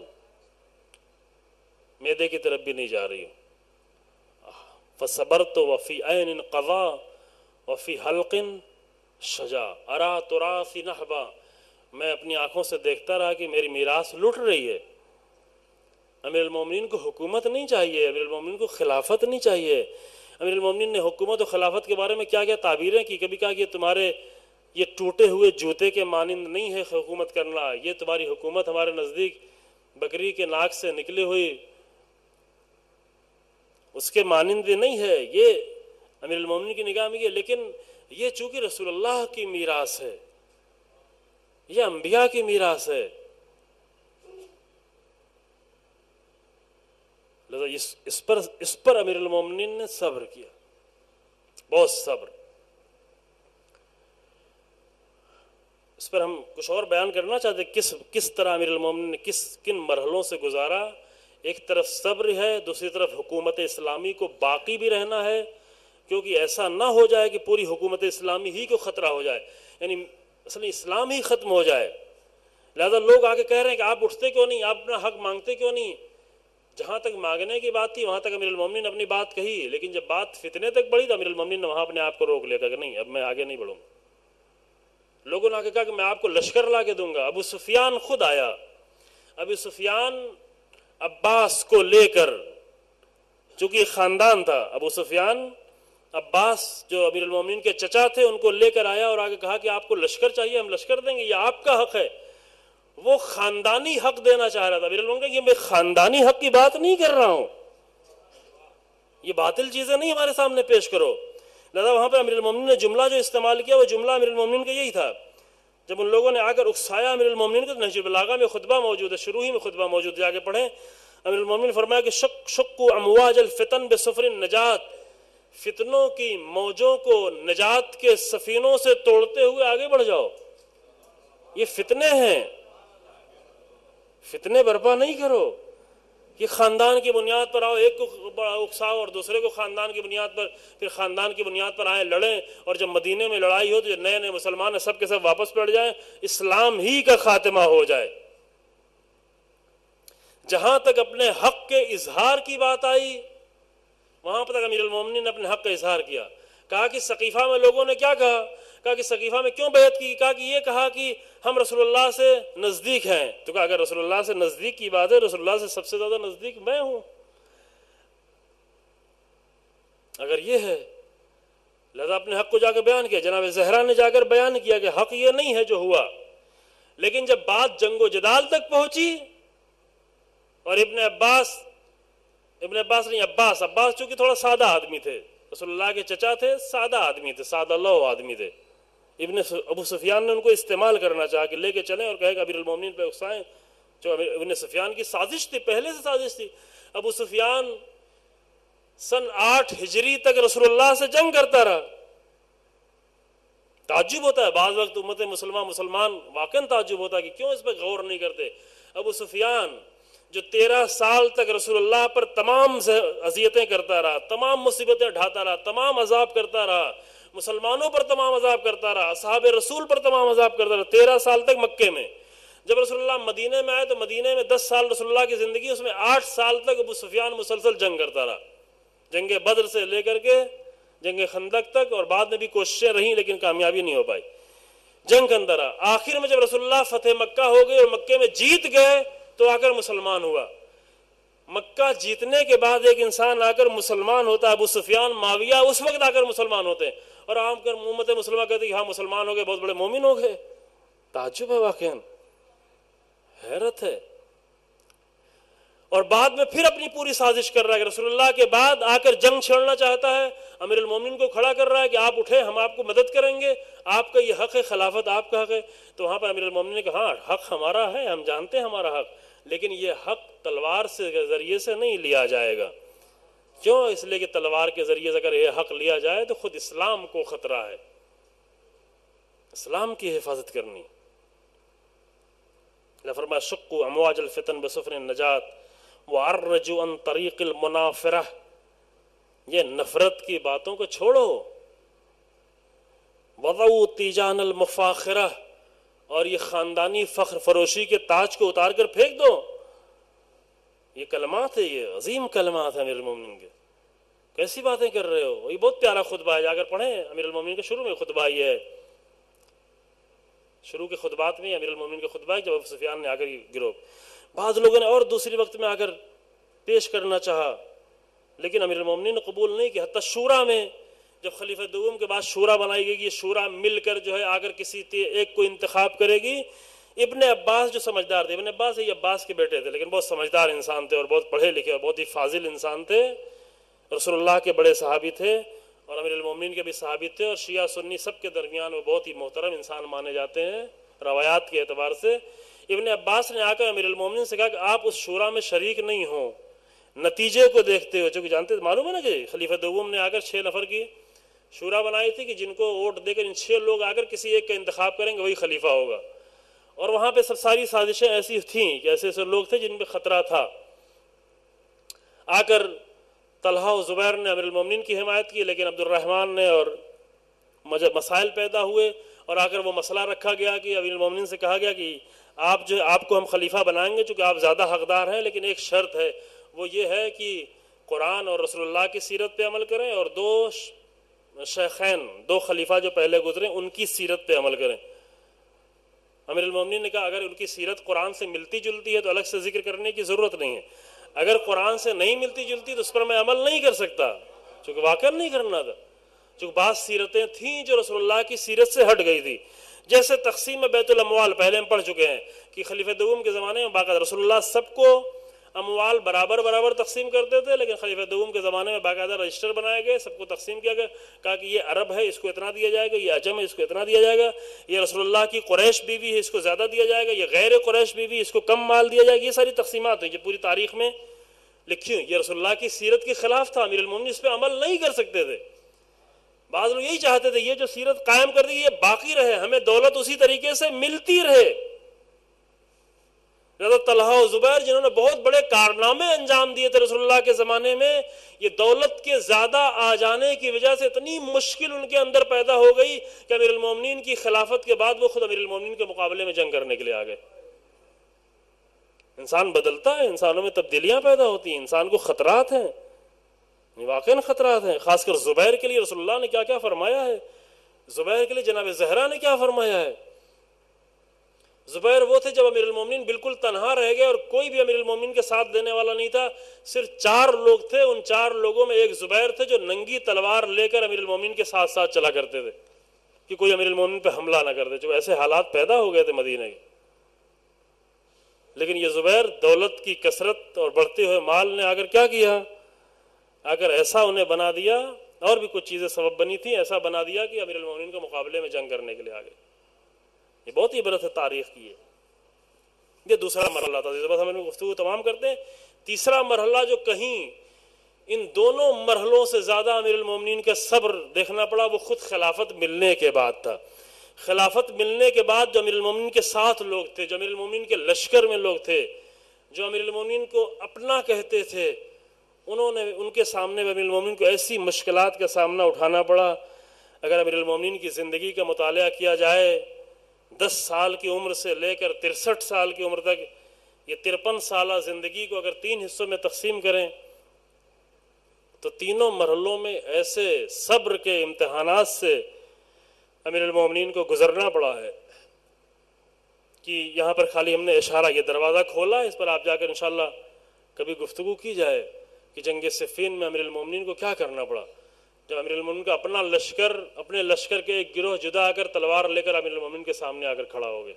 S1: معدے کی طرف بھی نہیں جا رہی ہو۔ فصبرت وفی عین قضا وفی حلق شجا ارا تراث نہبا، میں اپنی آنکھوں سے دیکھتا رہا کہ میری میراث لٹ رہی ہے۔ امیر المومنین کو حکومت نہیں چاہیے، امیر المومنین کو خلافت نہیں چاہیے۔ امیر المومنین نے حکومت و خلافت کے بارے میں کیا کیا تعبیریں کی، کبھی کہا کہ تمہارے یہ ٹوٹے ہوئے جوتے کے مانند نہیں ہے حکومت کرنا، یہ تمہاری حکومت ہمارے نزدیک بکری کے ناک سے نکلی ہوئی اس کے مانند نہیں ہے، یہ امیر المومنین کی نگاہ میں یہ، لیکن یہ چونکہ رسول اللہ کی میراث ہے، یہ انبیاء کی میراث ہے، لہذا اس پر امیر المومنین نے صبر کیا، بہت صبر۔ اس پر ہم کچھ اور بیان کرنا چاہتے کس طرح امیر المومنین نے کن مرحلوں سے گزارا۔ ایک طرف صبر ہے، دوسری طرف حکومت اسلامی کو باقی بھی رہنا ہے، کیونکہ ایسا نہ ہو جائے کہ پوری حکومت اسلامی ہی کو خطرہ ہو جائے، یعنی اصل اسلام ہی ختم ہو جائے۔ لہذا لوگ آگے کہہ رہے ہیں کہ آپ اٹھتے کیوں نہیں، آپ اپنا حق مانگتے کیوں نہیں؟ جہاں تک مانگنے کی بات تھی وہاں تک امیر المومنین نے اپنی بات کہی، لیکن جب بات فتنے تک بڑھی تو امیر المومنین نے وہاں اپنے آپ کو روک لیا کہ نہیں، اب میں آگے نہیں بڑھوں گا۔ لوگوں نے آگے کہا کہ میں آپ کو لشکر لا کے دوں گا۔ ابو سفیان خود آیا، ابو سفیان عباس کو لے کر، چونکہ خاندان تھا، ابو سفیان عباس جو امیر المومنین کے چچا تھے ان کو لے کر آیا اور آگے کہا کہ آپ کو لشکر چاہیے، ہم لشکر دیں گے، یہ آپ کا حق ہے۔ وہ خاندانی حق دینا چاہ رہا تھا۔ امیر المومنین کہ میں خاندانی حق کی بات نہیں کر رہا ہوں، یہ باطل چیزیں نہیں ہمارے سامنے پیش کرو۔ لہذا وہاں پہ امیر المومنین نے جملہ جو استعمال کیا وہ جملہ امیر المومنین کا یہی تھا۔ جب ان لوگوں نے آ کر اکسایا امیر المومنین کو، نہج البلاغہ میں خطبہ موجود ہے، شروع ہی میں خطبہ موجود ہے، جا کے پڑھیں۔ امیر المومنین فرمایا کہ شقوا امواج الفتن بسفر النجات، فتنوں کی موجوں کو نجات کے سفینوں سے توڑتے ہوئے آگے بڑھ جاؤ۔ یہ فتنے ہیں، فتنے برپا نہیں کرو کہ خاندان کی بنیاد پر آؤ، ایک کو اکساؤ اور دوسرے کو خاندان کی بنیاد پر، پھر خاندان کی بنیاد پر آئیں لڑیں، اور جب مدینے میں لڑائی ہو تو جو نئے نئے مسلمان ہیں سب کے سب واپس پلٹ جائیں، اسلام ہی کا خاتمہ ہو جائے۔ جہاں تک اپنے حق کے اظہار کی بات آئی وہاں پر تک امیر المومنین نے اپنے حق کا اظہار کیا۔ کہا کہ سقیفہ میں لوگوں نے کیا کہا، کہا کہ سقیفہ میں کیوں بیعت کی، کہا کہ یہ کہا کہ ہم رسول اللہ سے نزدیک ہیں، تو کہا اگر رسول اللہ سے نزدیک کی بات ہے، رسول اللہ سے سب سے زیادہ نزدیک میں ہوں اگر یہ ہے۔ لہذا اپنے حق کو جا کے بیان کیا۔ جناب زہرا نے جا کر بیان کیا کہ حق یہ نہیں ہے جو ہوا، لیکن جب بات جنگ و جدال تک پہنچی اور ابن عباس چونکہ تھوڑا سادہ آدمی تھے، رسول اللہ کے چچا تھے، سادہ آدمی تھے، سادہ لو آدمی تھے، ابو سفیان نے ان کو استعمال کرنا چاہا کہ لے کے چلیں اور کہے کہ امیر المومنین پہ اکسائیں، جو ابن سفیان کی سازش تھی، پہلے سے سازش تھی۔ ابو سفیان سن 8 ہجری تک رسول اللہ سے جنگ کرتا رہا۔ تعجب ہوتا ہے بعض وقت امت مسلمان واقعاً تعجب ہوتا ہے کہ کیوں اس پہ غور نہیں کرتے۔ ابو سفیان جو 13 سال تک رسول اللہ پر تمام اذیتیں کرتا رہا، تمام مصیبتیں ڈھاتا رہا، تمام عذاب کرتا رہا، مسلمانوں پر تمام عذاب کرتا رہا، اصحاب رسول پر تمام عذاب کرتا رہا، 13 سال تک مکے میں۔ جب رسول اللہ مدینے میں آئے تو مدینے میں 10 سال رسول اللہ کی زندگی، اس میں 8 سال تک ابو سفیان مسلسل جنگ کرتا رہا، جنگ بدر سے لے کر کے جنگ خندق تک، اور بعد میں بھی کوششیں رہیں لیکن کامیابی نہیں ہو پائی۔ جنگ کے اندر آخر میں جب رسول اللہ فتح مکہ ہو گئی اور مکے میں جیت گئے تو آ کر مسلمان ہوا. مکہ جیتنے کے بعد ایک انسان آ کر مسلمان ہوتا ہے، ابو سفیان معاویہ اس وقت آ کر مسلمان ہوتے ہیں، اور عام کر امت مسلمہ کہتے ہیں کہ ہاں مسلمان ہو گئے، بہت بڑے مومن ہو گئے. تعجب ہے واقعا، حیرت ہے. اور بعد میں پھر اپنی پوری سازش کر رہا ہے کہ رسول اللہ کے بعد آ کر جنگ چھیڑنا چاہتا ہے، امیر المومنین کو کھڑا کر رہا ہے کہ آپ اٹھیں، ہم آپ کو مدد کریں گے، آپ کا یہ حق ہے، خلافت آپ کا حق ہے. تو وہاں پر امیر المومنین نے کہا ہاں حق ہمارا ہے، ہم جانتے ہیں ہمارا حق، لیکن یہ حق تلوار سے ذریعے سے نہیں لیا جائے گا. کیوں؟ اس لیے کہ تلوار کے ذریعے سے اگر یہ حق لیا جائے تو خود اسلام کو خطرہ ہے، اسلام کی حفاظت کرنی. فرمایا شقوا امواج الفتن بسفن النجات وعرجوا عن طریق المنافرہ، یہ نفرت کی باتوں کو چھوڑو. وضعوا تیجان المفاخرہ، اور یہ خاندانی فخر فروشی کے تاج کو اتار کر پھینک دو. یہ کلمات ہے، یہ عظیم کلمات ہیں امیر المومنین کے. کیسی باتیں کر رہے ہو؟ یہ بہت پیارا خطبہ ہے، جا کر پڑھیں. امیر المومنین کے شروع میں خطبہ یہ ہے، شروع کے خطبات میں امیر المومنین کا خطبہ ہے جب ابو سفیان نے آ کر گرو. بعض لوگوں نے اور دوسری وقت میں آ کر پیش کرنا چاہا، لیکن امیر المومنین نے قبول نہیں کیا. حتیٰ شورا میں جب خلیفہ دوم کے بعد شورا بنائی گئی، یہ شورا مل کر جو ہے آ کر کسی ایک کو انتخاب کرے گی. ابن عباس جو سمجھدار تھے، ابن عباس یہ عباس کے بیٹے تھے لیکن بہت سمجھدار انسان تھے اور بہت پڑھے لکھے اور بہت ہی فاضل انسان تھے، رسول اللہ کے بڑے صحابی تھے اور امیر المومنین کے بھی صحابی تھے، اور شیعہ سنی سب کے درمیان وہ بہت ہی محترم انسان مانے جاتے ہیں روایات کے اعتبار سے. ابن عباس نے آ کر امیر المومنین سے کہا کہ آپ اس شورا میں شریک نہیں ہوں، نتیجے کو دیکھتے ہو. چونکہ جانتے معلوم ہے نا کہ خلیفہ دوم نے آ کر 6 نفر کی شورا بنائی تھی کہ جن کو ووٹ دے کر ان 6 لوگ آ کر کسی ایک کا انتخاب کریں گے، وہی خلیفہ ہوگا. اور وہاں پہ سب ساری سازشیں ایسی تھیں کہ ایسے ایسے لوگ تھے جن پہ خطرہ تھا. آ کر طلحہ و زبیر نے امیر المومنین کی حمایت کی، لیکن عبد الرحمن نے، اور مسائل پیدا ہوئے اور آ کر وہ مسئلہ رکھا گیا کہ امیر المومنین سے کہا گیا کہ آپ کو ہم خلیفہ بنائیں گے چونکہ آپ زیادہ حقدار ہیں، لیکن ایک شرط ہے، وہ یہ ہے کہ قرآن اور رسول اللہ کی سیرت پہ عمل کریں اور 2 شیخین 2 خلیفہ جو پہلے گزرے ان کی سیرت پہ عمل کریں. امیر المومنین نے کہا اگر ان کی سیرت قرآن سے ملتی جلتی ہے تو الگ سے ذکر کرنے کی ضرورت نہیں ہے، اگر قرآن سے نہیں ملتی جلتی تو اس پر میں عمل نہیں کر سکتا، چونکہ واقعا نہیں کرنا تھا. چونکہ بعض سیرتیں تھیں جو رسول اللہ کی سیرت سے ہٹ گئی تھی، جیسے تقسیم بیت الاموال پہلے ہم پڑھ چکے ہیں کہ خلیفہ دوم کے زمانے میں باقاعدہ رسول اللہ سب کو اموال برابر تقسیم کرتے تھے، لیکن خلیفہ دوم کے زمانے میں باقاعدہ رجسٹر بنائے گئے، سب کو تقسیم کیا گیا، کہا کہ یہ عرب ہے اس کو اتنا دیا جائے گا، یہ عجم ہے اس کو اتنا دیا جائے گا، یہ رسول اللہ کی قریش بیوی ہے اس کو زیادہ دیا جائے گا، یہ غیر قریش بیوی اس کو کم مال دیا جائے گا. یہ ساری تقسیمات ہیں جو پوری تاریخ میں لکھی ہوئی. یہ رسول اللہ کی سیرت کے خلاف تھا، امیر المومنین اس پہ عمل نہیں کر سکتے تھے. بعض لوگ یہی چاہتے تھے یہ جو سیرت قائم کر دی یہ باقی رہے، ہمیں دولت اسی طریقے سے ملتی رہے. حضرت طلحہ و زبیر جنہوں نے بہت بڑے کارنامے انجام دیے تھے رسول اللہ کے زمانے میں، یہ دولت کے زیادہ آ جانے کی وجہ سے اتنی مشکل ان کے اندر پیدا ہو گئی کہ امیر المومنین کی خلافت کے بعد وہ خود امیر المومنین کے مقابلے میں جنگ کرنے کے لیے آ گئے. انسان بدلتا ہے، انسانوں میں تبدیلیاں پیدا ہوتی ہیں، انسان کو خطرات ہیں، واقعاً خطرات ہیں. خاص کر زبیر کے لیے رسول اللہ نے کیا کیا فرمایا ہے، زبیر کے لیے جناب زہرا نے کیا فرمایا ہے. زبیر وہ تھے جب امیر المومنین بالکل تنہا رہ گئے اور کوئی بھی امیر المومنین کے ساتھ دینے والا نہیں تھا، صرف 4 لوگ تھے. ان 4 لوگوں میں ایک زبیر تھے جو ننگی تلوار لے کر امیر المومنین کے ساتھ ساتھ چلا کرتے تھے کہ کوئی امیر المومنین پہ حملہ نہ کر دے. جو ایسے حالات پیدا ہو گئے تھے مدینے کے. لیکن یہ زبیر دولت کی کثرت اور بڑھتے ہوئے مال نے آ کر کیا کیا، آ کر ایسا انہیں بنا دیا، اور بھی کچھ چیزیں سبب بنی تھیں، ایسا بنا دیا کہ امیر المومنین کے مقابلے میں جنگ کرنے کے لیے آ گئے. یہ بہت ہی عبرت ہے تاریخ کی. یہ دوسرا مرحلہ تھا. بس ہم گفتگو تمام کرتے ہیں. تیسرا مرحلہ جو کہیں ان دونوں مرحلوں سے زیادہ امیر المومنین کا صبر دیکھنا پڑا وہ خود خلافت ملنے کے بعد تھا. خلافت ملنے کے بعد جو امیر المومنین کے ساتھ لوگ تھے، جو امیر المومنین کے لشکر میں لوگ تھے، جو امیر المومنین کو اپنا کہتے تھے، انہوں نے ان کے سامنے امیر المومنین کو ایسی مشکلات کا سامنا اٹھانا پڑا. اگر امیر المومنین کی زندگی کا مطالعہ کیا جائے 10 سال کی عمر سے لے کر 63 سال کی عمر تک، یہ 53 سالہ زندگی کو اگر 3 حصوں میں تقسیم کریں تو تینوں مرحلوں میں ایسے صبر کے امتحانات سے امیر المومنین کو گزرنا پڑا ہے کہ یہاں پر خالی ہم نے اشارہ یہ دروازہ کھولا، اس پر آپ جا کر انشاءاللہ کبھی گفتگو کی جائے کہ جنگ صفین میں امیر المومنین کو کیا کرنا پڑا، جب امیر المومنین کا اپنا لشکر، اپنے لشکر کے ایک گروہ جدا آ کر تلوار لے کر امیر المومنین کے سامنے آ کر کھڑا ہو گئے۔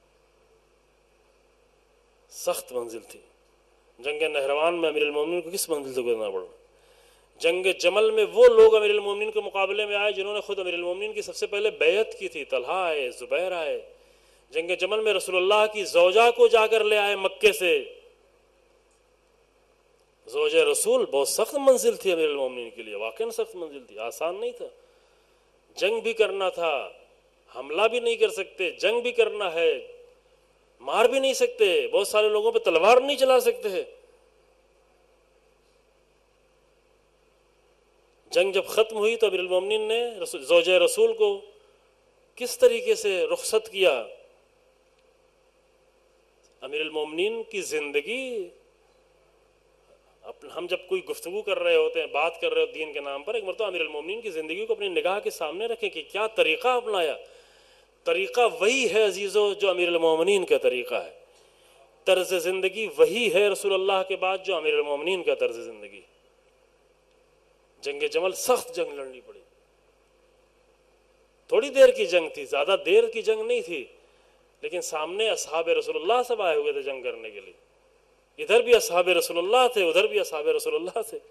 S1: سخت منزل تھی۔ جنگ نہروان میں امیر المومنین کو کس منزل سے گزرنا پڑا؟ جنگ جمل میں وہ لوگ امیر المومنین کے مقابلے میں آئے جنہوں نے خود امیر المومنین کی سب سے پہلے بیعت کی تھی، طلحہ آئے، زبیر آئے۔ جنگ جمل میں رسول اللہ کی زوجہ کو جا کر لے آئے مکے سے۔ زوج رسول بہت سخت منزل تھی امیر المومنین کے لیے، واقعاً سخت منزل تھی، آسان نہیں تھا۔ جنگ بھی کرنا تھا، حملہ بھی نہیں کر سکتے، جنگ بھی کرنا ہے، مار بھی نہیں سکتے، بہت سارے لوگوں پہ تلوار نہیں چلا سکتے۔ جنگ جب ختم ہوئی تو امیر المومنین نے زوج رسول کو کس طریقے سے رخصت کیا؟ امیر المومنین کی زندگی، ہم جب کوئی گفتگو کر رہے ہوتے ہیں، بات کر رہے ہوتے ہیں دین کے نام پر، ایک مرتبہ امیر المومنین کی زندگی کو اپنی نگاہ کے سامنے رکھیں کہ کیا طریقہ اپنایا۔ طریقہ وہی ہے عزیزو جو امیر المومنین کا طریقہ ہے، طرز زندگی وہی ہے رسول اللہ کے بعد جو امیر المومنین کا طرز زندگی۔ جنگ جمل سخت جنگ لڑنی پڑی، تھوڑی دیر کی جنگ تھی، زیادہ دیر کی جنگ نہیں تھی، لیکن سامنے اصحاب رسول اللہ سب آئے ہوئے تھے جنگ کرنے کے لیے، ادھر بھی اصحاب رسول اللہ تھے، ادھر بھی اصحاب رسول اللہ تھے۔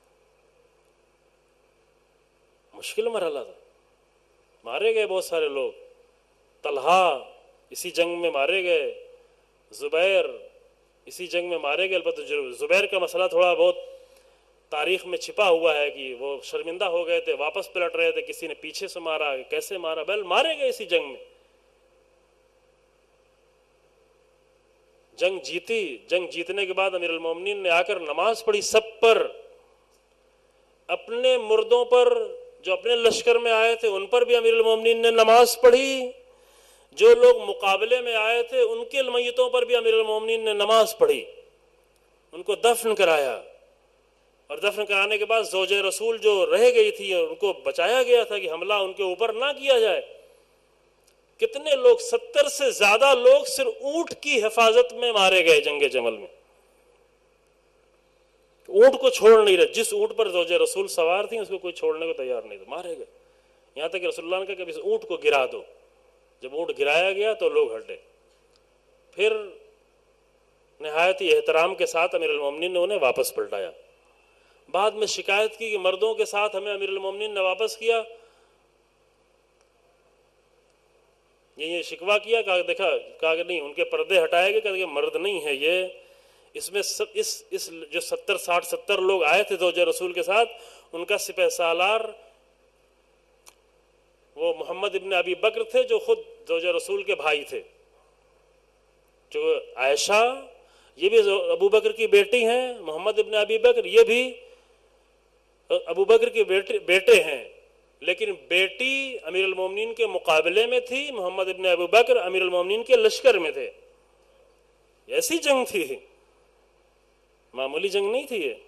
S1: مشکل مرحلہ تھا، مارے گئے بہت سارے لوگ، طلحہ اسی جنگ میں مارے گئے، زبیر اسی جنگ میں مارے گئے۔ البتہ زبیر کا مسئلہ تھوڑا بہت تاریخ میں چھپا ہوا ہے کہ وہ شرمندہ ہو گئے تھے، واپس پلٹ رہے تھے، کسی نے پیچھے سے مارا، کیسے مارا، بل مارے گئے اسی جنگ میں۔ جنگ جیتی، جنگ جیتنے کے بعد امیر المومنین نے آ کر نماز پڑھی سب پر، اپنے مردوں پر جو اپنے لشکر میں آئے تھے ان پر بھی امیر المومنین نے نماز پڑھی، جو لوگ مقابلے میں آئے تھے ان کے میتوں پر بھی امیر المومنین نے نماز پڑھی، ان کو دفن کرایا، اور دفن کرانے کے بعد زوج رسول جو رہ گئی تھی ان کو بچایا گیا تھا کہ حملہ ان کے اوپر نہ کیا جائے۔ کتنے لوگ، 70 سے زیادہ لوگ صرف اونٹ کی حفاظت میں مارے گئے جنگ جمل میں، اونٹ کو چھوڑ نہیں رہے، جس اونٹ پر زوج رسول سوار تھی اس کو کوئی چھوڑنے کو تیار نہیں تھا، مارے گئے۔ یہاں تک کہ رسول اللہ نے کہا کہ اب اس اونٹ کو گرا دو، جب اونٹ گرایا گیا تو لوگ ہٹے، پھر نہایت ہی احترام کے ساتھ امیر المومنین نے انہیں واپس پلٹایا۔ بعد میں شکایت کی کہ مردوں کے ساتھ ہمیں امیر المومنین نے واپس کیا، یہ شکوہ کیا، کہا کہ نہیں، ان کے پردے ہٹائے گئے، کہا کہ مرد نہیں ہے یہ، اس میں اس جو 70 لوگ آئے تھے زوج رسول کے ساتھ، ان کا سپہ سالار وہ محمد ابن ابی بکر تھے جو خود زوج رسول کے بھائی تھے، جو عائشہ یہ بھی ابو بکر کی بیٹی ہیں، محمد ابن ابی بکر یہ بھی ابو بکر کے بیٹے ہیں، لیکن بیٹی امیر المومنین کے مقابلے میں تھی، محمد ابن ابو بکر امیر المومنین کے لشکر میں تھے۔ ایسی جنگ تھی، معمولی جنگ نہیں تھی یہ۔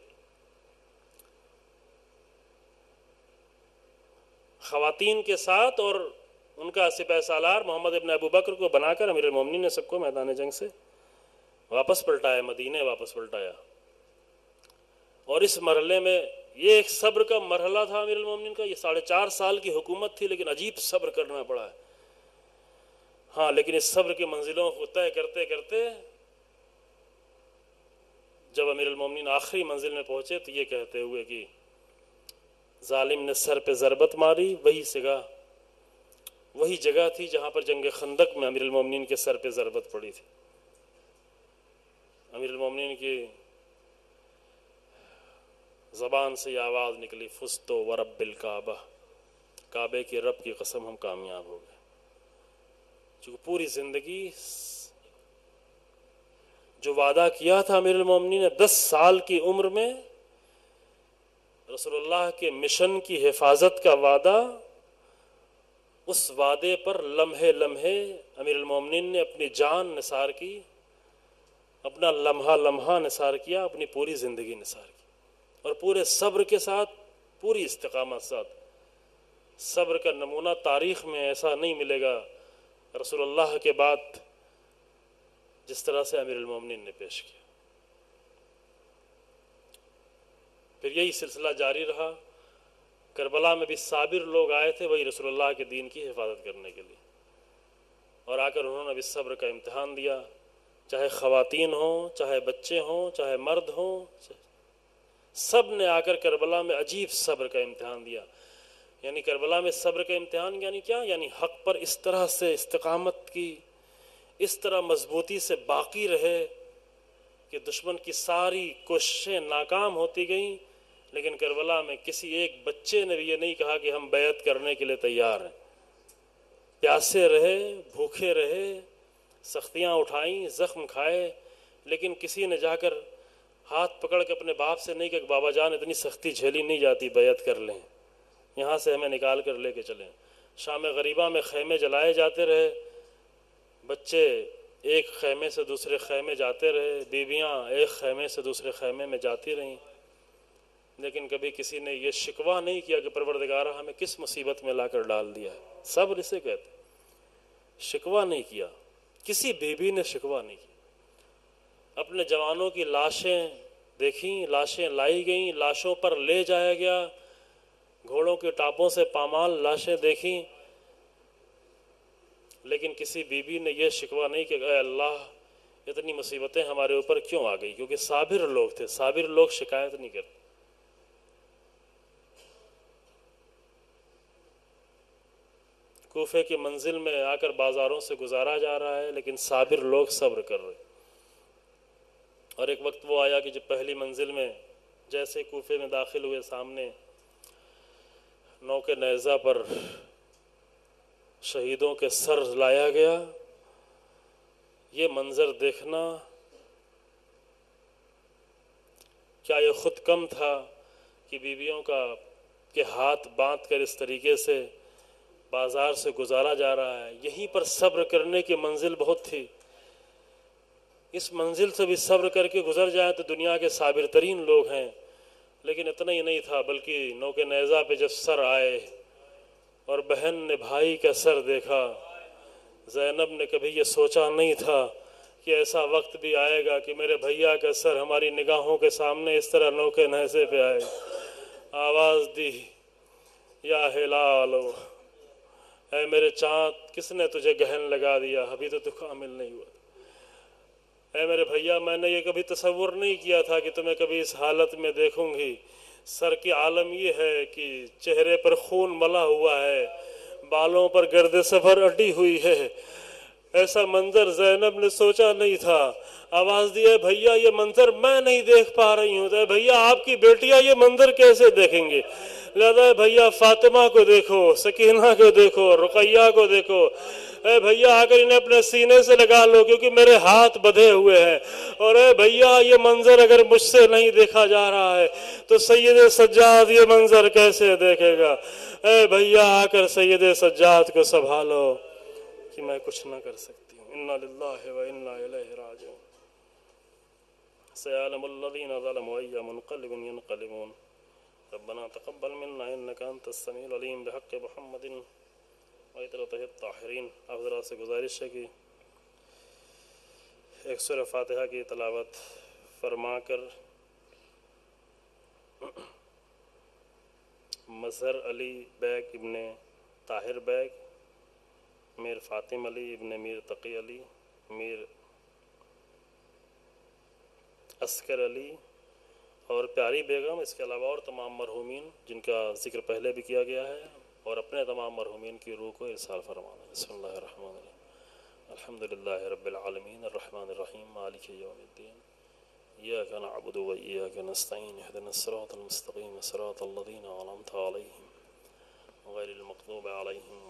S1: خواتین کے ساتھ اور ان کا سپہ سالار محمد ابن ابو بکر کو بنا کر امیر المومنین نے سب کو میدان جنگ سے واپس پلٹایا، مدینے واپس پلٹایا۔ اور اس مرحلے میں یہ ایک صبر کا مرحلہ تھا امیر المومنین کا، یہ 4.5 سال کی حکومت تھی، لیکن عجیب صبر کرنا پڑا ہے۔ ہاں، لیکن اس صبر کی منزلوں کو طے کرتے کرتے جب امیر المومنین آخری منزل میں پہنچے تو یہ کہتے ہوئے کہ ظالم نے سر پہ ضربت ماری، وہی جگہ تھی جہاں پر جنگ خندق میں امیر المومنین کے سر پہ ضربت پڑی تھی۔ امیر المومنین کی زبان سے یہ آواز نکلی، فزت ورب الکعبہ، کعبے کے رب کی قسم ہم کامیاب ہو گئے۔ چونکہ پوری زندگی جو وعدہ کیا تھا امیر المومنین نے 10 سال کی عمر میں رسول اللہ کے مشن کی حفاظت کا وعدہ، اس وعدے پر لمحے لمحے امیر المومنین نے اپنی جان نثار کی، اپنا لمحہ لمحہ نثار کیا، اپنی پوری زندگی نثار کی، اور پورے صبر کے ساتھ، پوری استقامت ساتھ صبر کا نمونہ تاریخ میں ایسا نہیں ملے گا رسول اللہ کے بعد جس طرح سے امیر المومنین نے پیش کیا۔ پھر یہی سلسلہ جاری رہا، کربلا میں بھی صابر لوگ آئے تھے وہی رسول اللہ کے دین کی حفاظت کرنے کے لیے، اور آ کر انہوں نے بھی صبر کا امتحان دیا، چاہے خواتین ہوں، چاہے بچے ہوں، چاہے مرد ہوں، سب نے آ کر کربلا میں عجیب صبر کا امتحان دیا۔ یعنی کربلا میں صبر کا امتحان یعنی کیا؟ یعنی حق پر اس طرح سے استقامت کی، اس طرح مضبوطی سے باقی رہے کہ دشمن کی ساری کوششیں ناکام ہوتی گئیں، لیکن کربلا میں کسی ایک بچے نے بھی یہ نہیں کہا کہ ہم بیعت کرنے کے لیے تیار ہیں۔ پیاسے رہے، بھوکے رہے، سختیاں اٹھائیں، زخم کھائے، لیکن کسی نے جا کر ہاتھ پکڑ کے اپنے باپ سے نہیں کہ بابا جان اتنی سختی جھیلی نہیں جاتی، بیعت کر لیں، یہاں سے ہمیں نکال کر لے کے چلیں۔ شام غریبہ میں خیمے جلائے جاتے رہے، بچے ایک خیمے سے دوسرے خیمے جاتے رہے، بیویاں ایک خیمے سے دوسرے خیمے میں جاتی رہیں، لیکن کبھی کسی نے یہ شکوہ نہیں کیا کہ پروردگارہ ہمیں کس مصیبت میں لا کر ڈال دیا ہے۔ صبر اسے کہتے ہیں، شکوہ نہیں کیا، کسی بیوی نے شکوہ نہیں کیا۔ اپنے جوانوں کی لاشیں دیکھیں، لاشیں لائی گئیں، لاشوں پر لے جایا گیا، گھوڑوں کے ٹاپوں سے پامال لاشیں دیکھیں، لیکن کسی بیوی نے یہ شکوہ نہیں کہ اے اللہ اتنی مصیبتیں ہمارے اوپر کیوں آ گئی، کیونکہ صابر لوگ تھے۔ صابر لوگ شکایت نہیں کرتے۔ کوفے کی منزل میں آ کر بازاروں سے گزارا جا رہا ہے، لیکن صابر لوگ صبر کر رہے۔ اور ایک وقت وہ آیا کہ جب پہلی منزل میں جیسے کوفے میں داخل ہوئے، سامنے نوک نیزہ پر شہیدوں کے سر لایا گیا۔ یہ منظر دیکھنا کیا یہ خود کم تھا کہ بیویوں کے ہاتھ باندھ کر اس طریقے سے بازار سے گزارا جا رہا ہے۔ یہیں پر صبر کرنے کی منزل بہت تھی۔ اس منزل سے بھی صبر کر کے گزر جائیں تو دنیا کے صابر ترین لوگ ہیں، لیکن اتنا ہی نہیں تھا، بلکہ نوک نیزہ پہ جب سر آئے اور بہن نے بھائی کا سر دیکھا، زینب نے کبھی یہ سوچا نہیں تھا کہ ایسا وقت بھی آئے گا کہ میرے بھیا کا سر ہماری نگاہوں کے سامنے اس طرح نوک نیزے پہ آئے۔ آواز دی، یا ہلالو، اے میرے چاند، کس نے تجھے گہن لگا دیا، ابھی تو کامل نہیں ہوا۔ اے میرے بھیا، میں نے یہ کبھی تصور نہیں کیا تھا کہ تمہیں کبھی اس حالت میں دیکھوں گی۔ سر کی عالم یہ ہے کہ چہرے پر خون ملا ہوا ہے، بالوں پر گرد سفر اٹی ہوئی ہے۔ ایسا منظر زینب نے سوچا نہیں تھا۔ آواز دی، اے بھیا یہ منظر میں نہیں دیکھ پا رہی ہوں، اے بھیا آپ کی بیٹیاں یہ منظر کیسے دیکھیں گے؟ لہذا اے بھیا فاطمہ کو دیکھو، سکینہ کو دیکھو، رقیہ کو دیکھو، اے بھیا آ کر انہیں اپنے سینے سے لگا لو کیونکہ میرے ہاتھ بدھے ہوئے ہیں۔ اور اے بھیا یہ منظر اگر مجھ سے نہیں دیکھا جا رہا ہے تو سید سجاد یہ منظر کیسے دیکھے گا؟ اے بھیا آ کر سید سجاد کو سنبھالو کہ میں کچھ نہ کر سکتی ہوں۔ انا للہ و انا الیہ راجعون۔ سیعلم الذین ظلموا ای منقلب ینقلبون۔ ربنا تقبل منا انک انت السمیع العلیم بحق محمد وعطرتہ الطاہرین۔ آپ ذرا سے گزارش ہے کہ ایک سورہ فاتحہ کی تلاوت فرما کر مظہر علی بیگ ابن طاہر بیگ، میر فاطم علی ابن میر تقی علی، میر عسکر علی اور پیاری بیگم، اس کے علاوہ اور تمام مرحومین جن کا ذکر پہلے بھی کیا گیا ہے، اور اپنے تمام مرحومین کی روح کو ارسال فرمانا۔ بسم اللہ الرحمن الرحیم، الحمدللہ رب العالمین الرحمن الرحیم مالک یوم الدین، ایاک نعبد و ایاک نستعین، اہدنا الصراط المستقیم صراط الذین انعمت علیہم غیر المغضوب علیہم